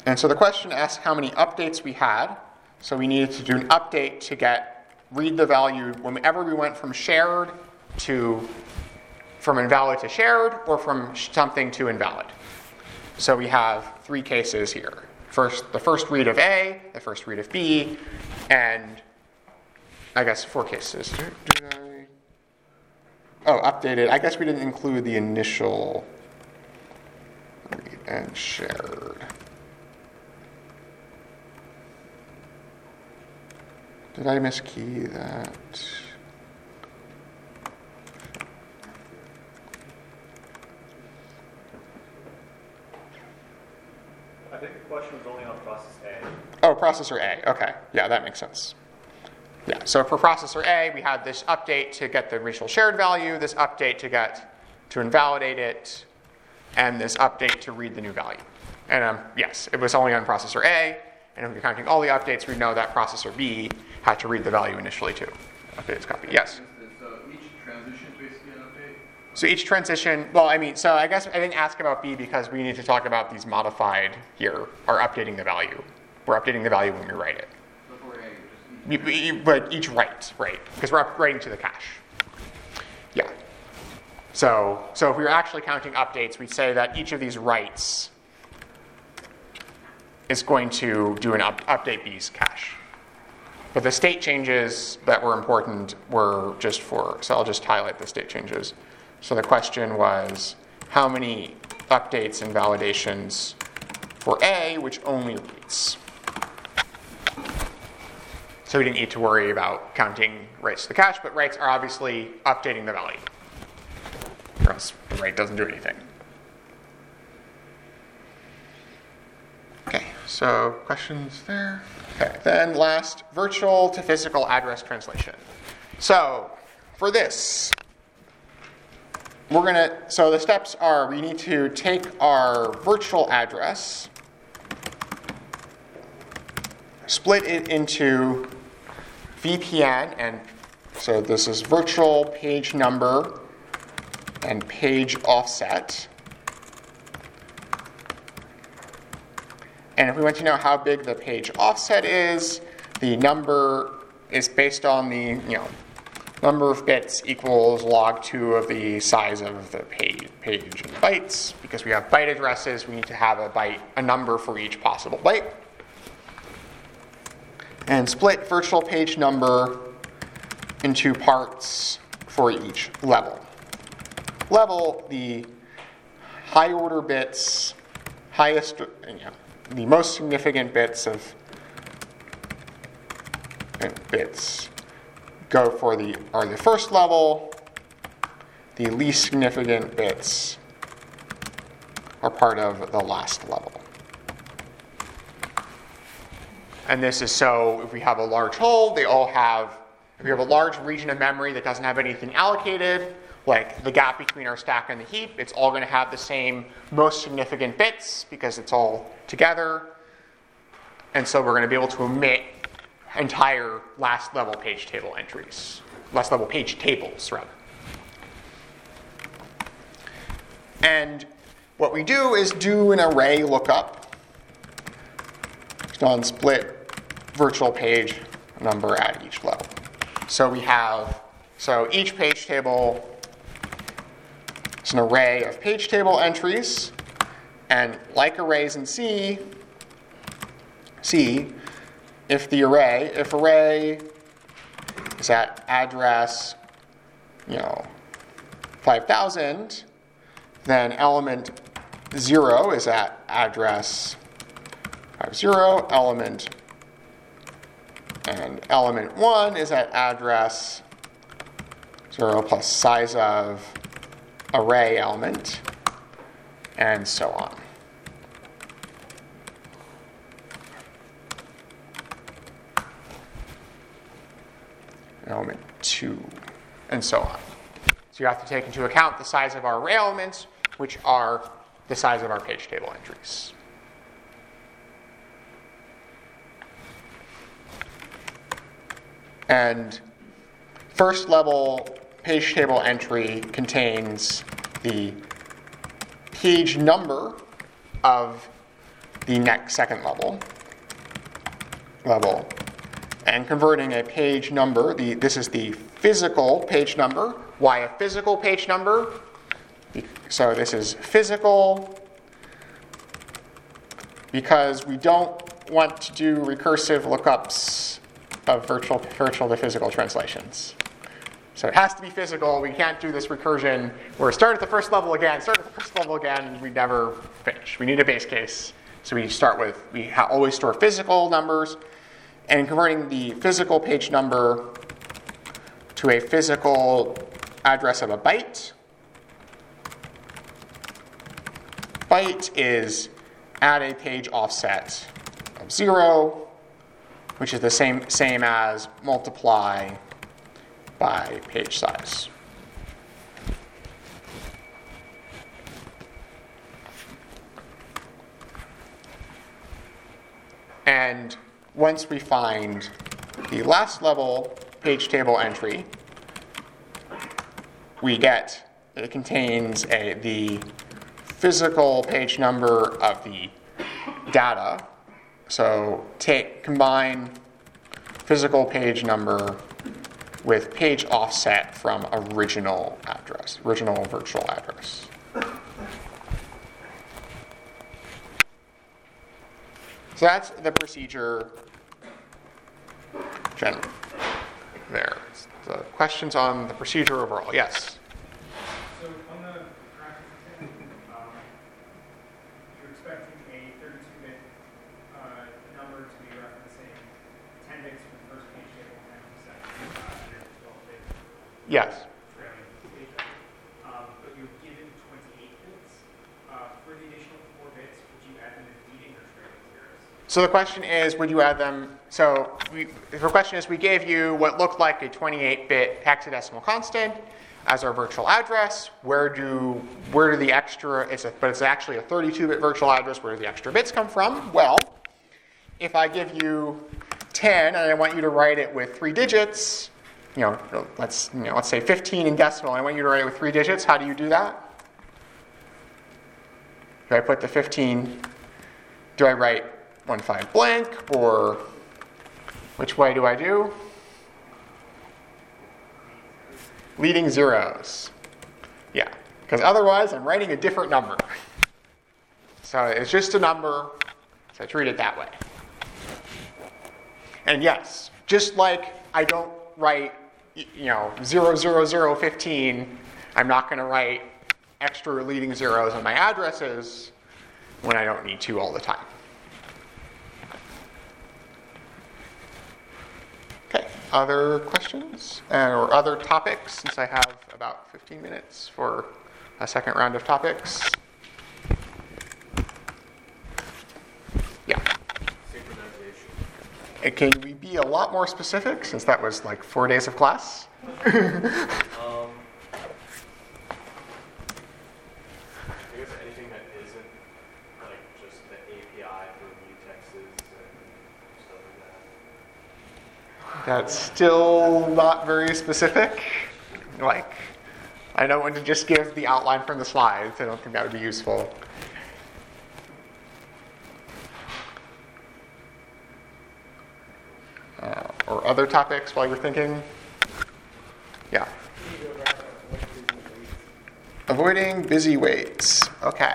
And so the question asks how many updates we had. So we needed to do an update to get, read the value whenever we went from shared to, from invalid to shared, or from something to invalid. So we have three cases here. First, the first read of A, the first read of B, and I guess four cases. Did I? Oh, updated. I guess we didn't include the initial read and shared. Did I miskey that? I think the question was only on process A. Oh, processor A. Okay. Yeah, that makes sense. Yeah, so for processor A, we had this update to get the initial shared value, this update to get to invalidate it, and this update to read the new value. And um, yes, it was only on processor A, and if we're counting all the updates, we know that processor B had to read the value initially too. Update is copy. Yes? So each transition is basically an update? So each transition, well, I mean, so I guess I didn't ask about B because we need to talk about these modified here, are updating the value. We're updating the value when we write it. Before A, just You- you- But each write, right? Because we're writing to the cache. Yeah. So, so if we were actually counting updates, we'd say that each of these writes is going to do an up, update B's cache. But the state changes that were important were just for, so I'll just highlight the state changes. So the question was, how many updates and validations for A, which only reads? So we didn't need to worry about counting writes to the cache, but writes are obviously updating the value. Or else the write doesn't do anything. Okay, so questions there? Okay, then last, virtual to physical address translation. So for this, we're gonna, so the steps are we need to take our virtual address, split it into V P N, and so this is virtual page number and page offset. And if we want to know how big the page offset is, the number is based on the, you know, number of bits equals log two of the size of the page, page in bytes. Because we have byte addresses, we need to have a byte, a number for each possible byte. And split virtual page number into parts for each level. Level, the high order bits, highest, you know, the most significant bits of bits go for the are the first level. The least significant bits are part of the last level. And this is so if we have a large whole, they all have, if we have a large region of memory that doesn't have anything allocated, like the gap between our stack and the heap, it's all going to have the same most significant bits because it's all together. And so we're going to be able to omit entire last level page table entries, last level page tables, rather. And what we do is do an array lookup on split virtual page number at each level. So we have, so each page table is an array of page table entries, and like arrays in C, C, if the array, if array is at address, you know, five thousand, then element zero is at address five zero, element, and element one is at address zero plus size of array element, and so on. Element two, and so on. So you have to take into account the size of our array elements, which are the size of our page table entries. And first level page table entry contains the page number of the next second level, level, and converting a page number, the, this is the physical page number. Why a physical page number? So this is physical because we don't want to do recursive lookups of virtual, virtual to physical translations. So it has to be physical. We can't do this recursion where start at the first level again, start at the first level again, and we never finish. We need a base case. So we start with, we ha- always store physical numbers, and converting the physical page number to a physical address of a byte. Byte is add a page offset of zero, which is the same, same as multiply by page size. And once we find the last level page table entry, we get, it contains a, the physical page number of the data. So take, combine physical page number with page offset from original address, original virtual address. So that's the procedure generally there. So questions on the procedure overall? Yes? So on the practice example, um, you're expecting a thirty-two bit uh, number to be referencing ten bits for the first page table, ten for the second, uh, and then twelve bits Yes. trailing page table. Um, but you're given twenty-eight bits. Uh, for the additional four bits, would you add them as leading or trailing zeros? So the question is, would you add them? So we, the question is, we gave you what looked like a twenty-eight bit hexadecimal constant as our virtual address. Where do where do the extra? It's a, but it's actually a thirty-two bit virtual address. Where do the extra bits come from? Well, if I give you ten and I want you to write it with three digits, you know, let's you know, let's say fifteen in decimal. And I want you to write it with three digits. How do you do that? Do I put the fifteen? Do I write one five blank, or which way do I do? Leading zeros. Yeah, because otherwise I'm writing a different number. So it's just a number, so I treat it that way. And yes, just like I don't write, you know, zero zero zero fifteen, I'm not going to write extra leading zeros on my addresses when I don't need to all the time. Okay, other questions uh, or other topics, since I have about fifteen minutes for a second round of topics? Yeah. Synchronization. And can we be a lot more specific, since that was like four days of class? Um, I guess anything that isn't like just the A P I for mutexes and stuff like that. That's still not very specific. Like, I don't want to just give the outline from the slides. I don't think that would be useful. Uh, or other topics while you're thinking? Yeah. Avoiding busy waits. Okay.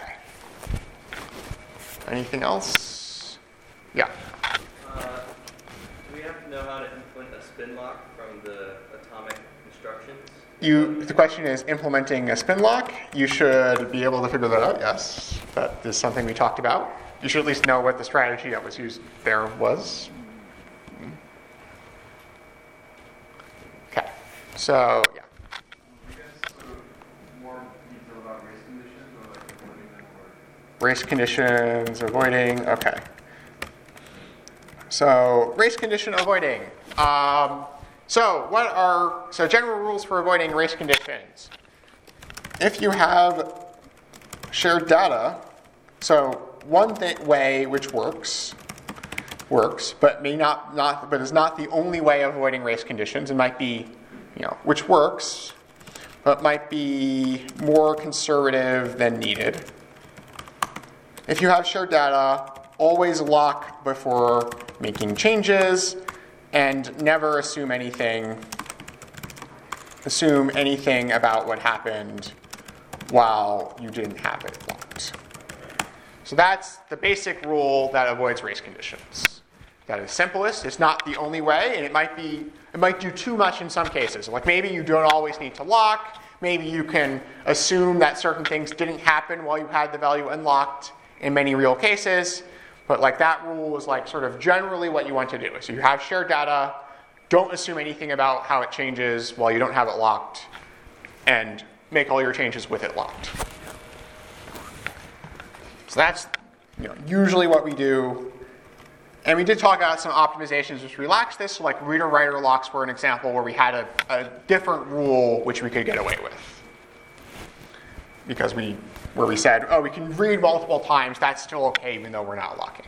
Anything else? Yeah. Uh, do we have to know how to implement a spin lock from the atomic instructions? You, the question is implementing a spin lock. You should be able to figure that out, yes. That is something we talked about. You should at least know what the strategy that was used there was. Okay, so, yeah. I guess uh, more detail about race conditions or like avoiding them or Race conditions, avoiding, okay. So, race condition avoiding. Um, so, what are, so general rules for avoiding race conditions. If you have shared data, so one th- way which works, works, but may not, not, but is not the only way of avoiding race conditions. It might be, you know, which works, but might be more conservative than needed. If you have shared data, always lock before making changes, and never assume anything, assume anything about what happened while you didn't have it locked. So that's the basic rule that avoids race conditions. That is simplest. It's not the only way, and it might be it might do too much in some cases. Like maybe you don't always need to lock. Maybe you can assume that certain things didn't happen while you had the value unlocked in many real cases. But like that rule is like sort of generally what you want to do. So you have shared data. Don't assume anything about how it changes while you don't have it locked, and make all your changes with it locked. So that's you know, usually what we do. And we did talk about some optimizations which relax this. So like reader-writer locks were an example where we had a, a different rule which we could get away with. Because we, where we said, oh, we can read multiple times, that's still okay even though we're not locking.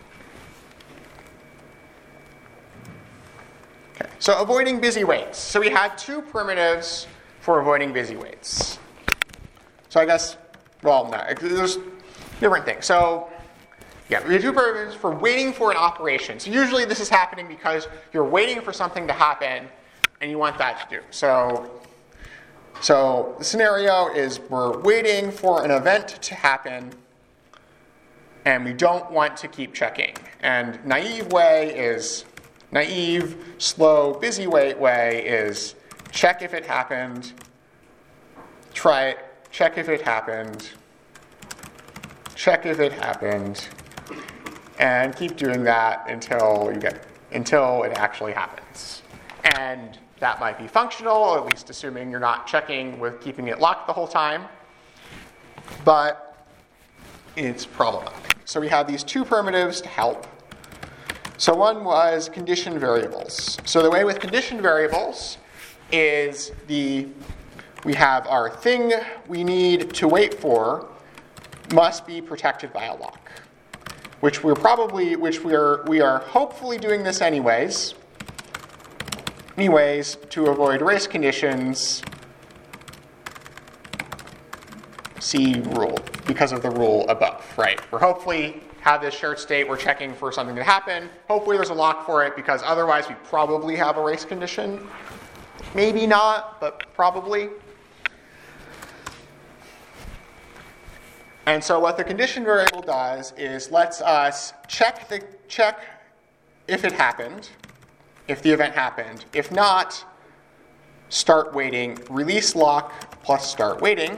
Okay, so avoiding busy waits. So we had two primitives for avoiding busy waits. So I guess, well, no, there's different things. So yeah, we have two primitives for waiting for an operation. So usually this is happening because you're waiting for something to happen and you want that to do. So, so the scenario is we're waiting for an event to happen and we don't want to keep checking. And naive way is, naive, slow, busy wait way is check if it happened, try it, check if it happened, check if it happened, and keep doing that until you get until it actually happens. And that might be functional, at least assuming you're not checking with keeping it locked the whole time. But it's problematic. So we have these two primitives to help. So one was condition variables. So the way with condition variables is the we have our thing we need to wait for must be protected by a lock. Which we're probably, which we are, we are hopefully doing this anyways. Anyways, to avoid race conditions, see rule because of the rule above, right? We're hopefully have this shared state. We're checking for something to happen. Hopefully, there's a lock for it because otherwise, we probably have a race condition. Maybe not, but probably. And so what the condition variable does is lets us check the check if it happened, if the event happened. If not, start waiting, release lock plus start waiting.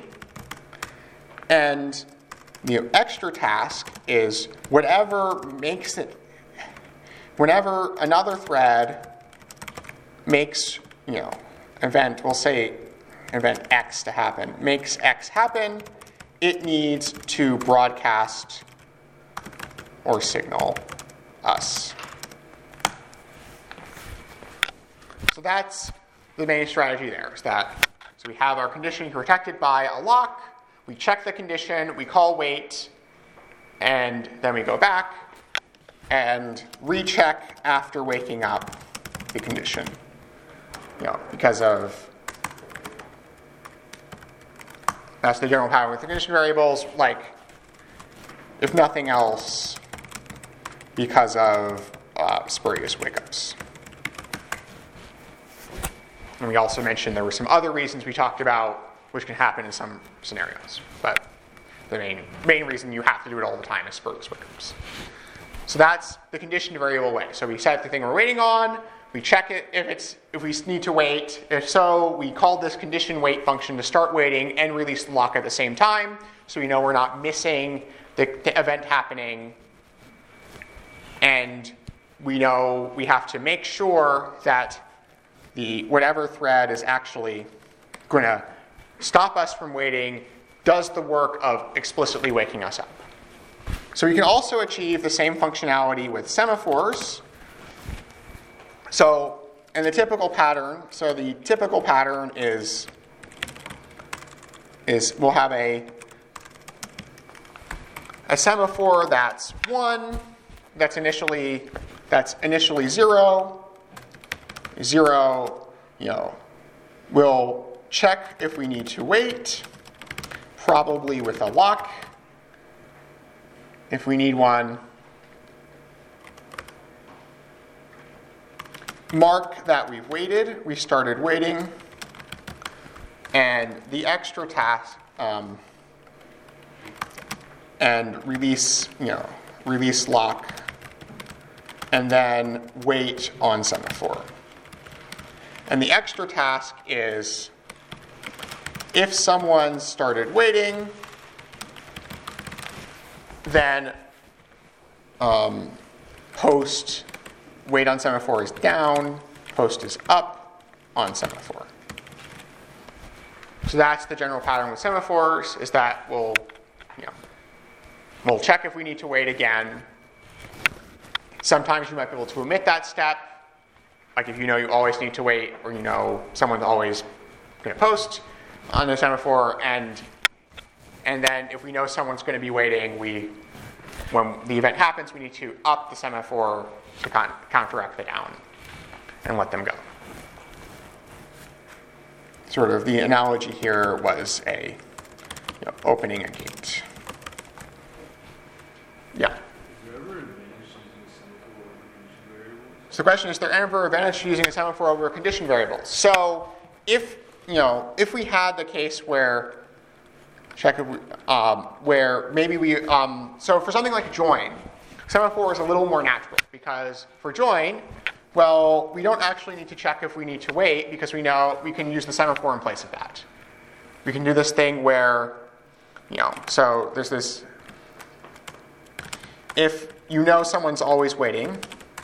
And the extra task is whatever makes it, whenever another thread makes, you know, event, we'll say event X to happen, makes X happen, it needs to broadcast or signal us. So that's the main strategy there, is that so we have our condition protected by a lock, we check the condition, we call wait, and then we go back and recheck after waking up the condition. You know, because of that's the general pattern with the condition variables, like, if nothing else, because of uh, spurious wake-ups. And we also mentioned there were some other reasons we talked about which can happen in some scenarios. But the main main reason you have to do it all the time is spurious wake-ups. So that's the condition variable way. So we set the thing we're waiting on, we check it if it's if we need to wait. If so, we call this condition wait function to start waiting and release the lock at the same time, so we know we're not missing the, the event happening. And we know we have to make sure that the whatever thread is actually going to stop us from waiting does the work of explicitly waking us up. So we can also achieve the same functionality with semaphores. So, in the typical pattern, so the typical pattern is, is we'll have a, a semaphore that's one, that's initially, that's initially zero, zero, you know, we'll check if we need to wait, probably with a lock, if we need one, mark that we've waited, we started waiting, and the extra task, um, and release, you know, release lock, and then wait on semaphore. And the extra task is if someone started waiting, then um, post wait on semaphore is down, post is up on semaphore. So that's the general pattern with semaphores, is that we'll, you know, we'll check if we need to wait again. Sometimes you might be able to omit that step, like if you know you always need to wait, or you know someone's always going to post on the semaphore, and and then if we know someone's going to be waiting, we, when the event happens, we need to up the semaphore to con- counteract the down and let them go. Sort of the analogy here was a, you know, opening a gate. Yeah. So the question is, is there ever advantage to using a semaphore over a condition variable? So if, you know, if we had the case where, check if we, um, where maybe we, um, so for something like join, semaphore is a little more natural, because for join, well, we don't actually need to check if we need to wait, because we know we can use the semaphore in place of that. We can do this thing where, you know, so there's this, if you know someone's always waiting,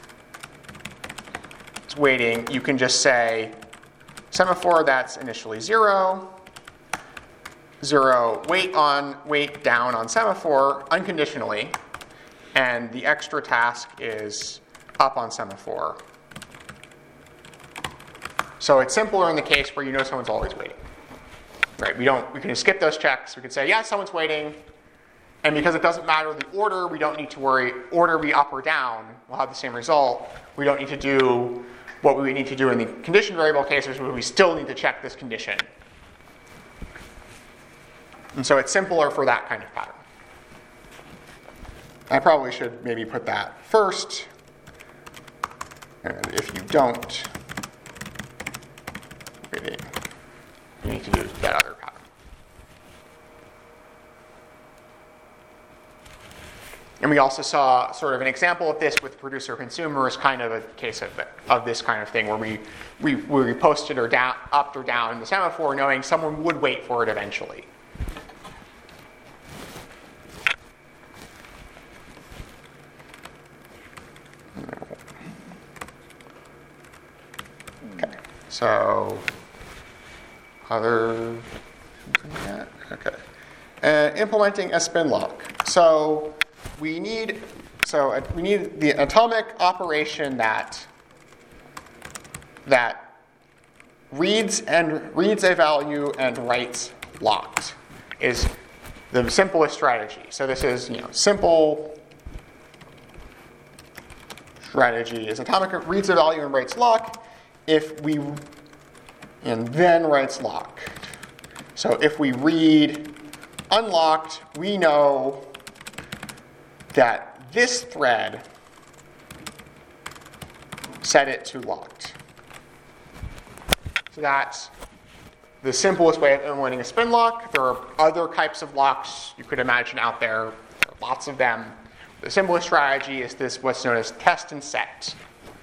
it's waiting, you can just say semaphore that's initially zero, zero, wait on, wait down on semaphore unconditionally, and the extra task is up on semaphore. So it's simpler in the case where you know someone's always waiting. Right? We don't, we can skip those checks. We can say, yeah, someone's waiting. And because it doesn't matter the order, we don't need to worry. Order be up or down, we'll have the same result. We don't need to do what we need to do in the condition variable cases, where we still need to check this condition. And so it's simpler for that kind of pattern. I probably should maybe put that first. And if you don't, waiting, you need to do that other pattern. And we also saw sort of an example of this with producer-consumer as kind of a case of, of this kind of thing, where we, we, we posted or down, up or down the semaphore, knowing someone would wait for it eventually. Okay, so other, okay, uh, implementing a spin lock. So we need, so uh, we need the atomic operation that that reads and reads a value and writes locked is the simplest strategy. So this is, you know, simple strategy is atomic reads a value and writes lock. If we and then writes lock. So if we read unlocked, we know that this thread set it to locked. So that's the simplest way of implementing a spin lock. There are other types of locks you could imagine out there. There are lots of them. The simplest strategy is this, what's known as test and set,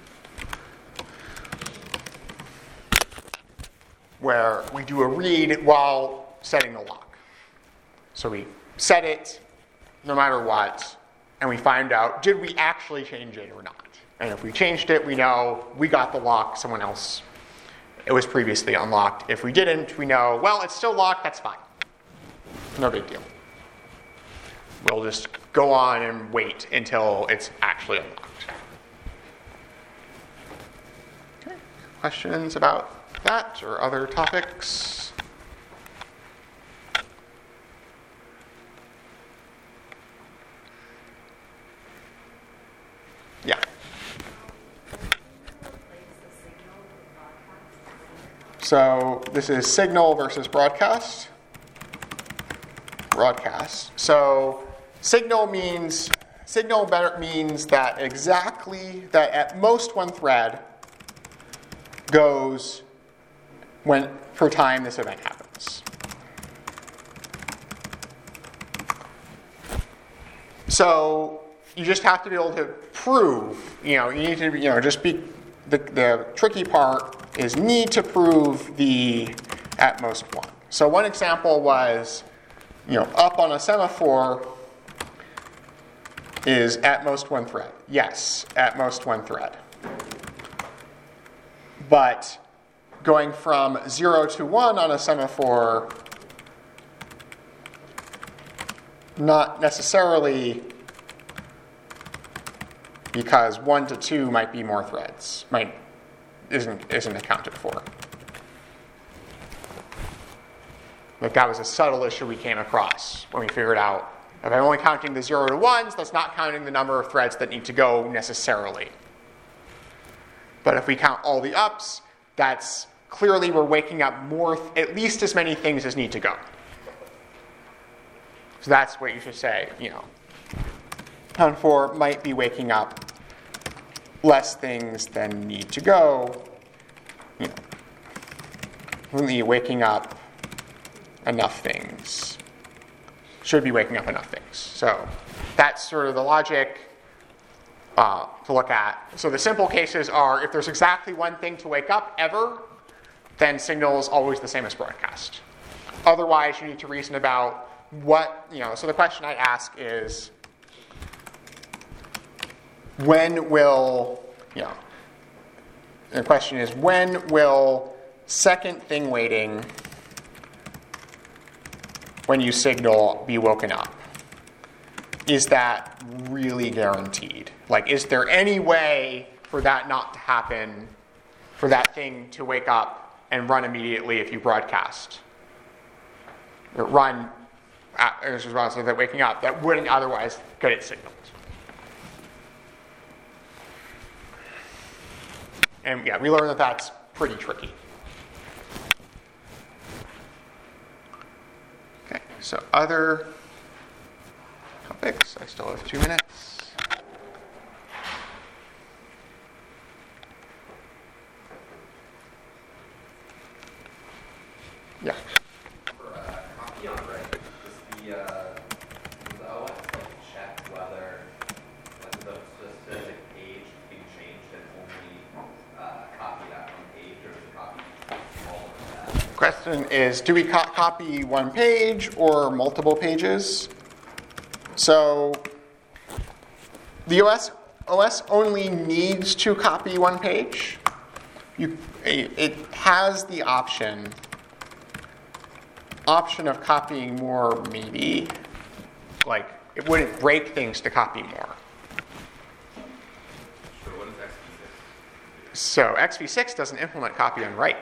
where we do a read while setting the lock. So we set it no matter what, and we find out, did we actually change it or not? And if we changed it, we know we got the lock, someone else, it was previously unlocked. If we didn't, we know, well, it's still locked, that's fine. No big deal. We'll just go on and wait until it's actually unlocked. Okay. Questions about that or other topics? Yeah. So this is signal versus broadcast. Broadcast. So signal means signal better means that exactly that at most one thread goes when per time this event happens. So you just have to be able to prove, you know, you need to, you know, just be, the, the tricky part is need to prove the at most one. So one example was, you know, up on a semaphore is at most one thread. Yes, at most one thread. But going from zero to one on a semaphore, not necessarily, because one to two might be more threads, might isn't isn't accounted for. Like that was a subtle issue we came across when we figured out if I'm only counting the zero to ones, that's not counting the number of threads that need to go necessarily. But if we count all the ups, that's clearly we're waking up more, th- at least as many things as need to go. So that's what you should say, you know. Count four might be waking up less things than need to go. You know, only waking up enough things. Should be waking up enough things. So that's sort of the logic uh, to look at. So the simple cases are if there's exactly one thing to wake up ever, then signal is always the same as broadcast. Otherwise, you need to reason about what, you know, so the question I ask is, when will, you know, the question is, when will second thing waiting when you signal be woken up? Is that really guaranteed? Like, is there any way for that not to happen, for that thing to wake up and run immediately if you broadcast? Or run as a result of that waking up that wouldn't otherwise get it signaled. And yeah, we learned that that's pretty tricky. Okay, so other topics. I still have two minutes. Yeah. For uh, copy on write, does the, uh, does the O S like check whether like the specific page being changed and only uh, copy that one page, or does it copy all of that? Question is, do we co- copy one page or multiple pages? So the O S O S only needs to copy one page. You, it has the option option of copying more, maybe. Like, it wouldn't break things to copy more. Sure, what does X V six do? So X V six doesn't implement copy on write.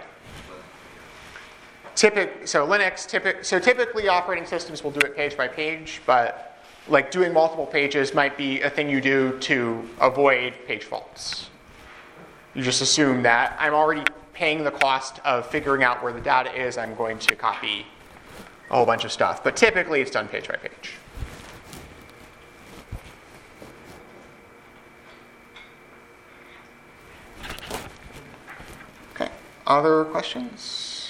Typic, so Linux, typic, so typically operating systems will do it page by page, but like doing multiple pages might be a thing you do to avoid page faults. You just assume that I'm already paying the cost of figuring out where the data is, I'm going to copy a whole bunch of stuff. But typically it's done page by page. Okay, other questions?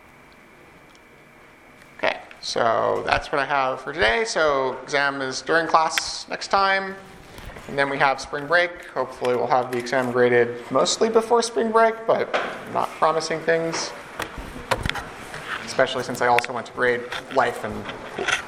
Okay, so that's what I have for today. So exam is during class next time. And then we have spring break. Hopefully we'll have the exam graded mostly before spring break, but I'm not promising things. Especially since I also want to grade life and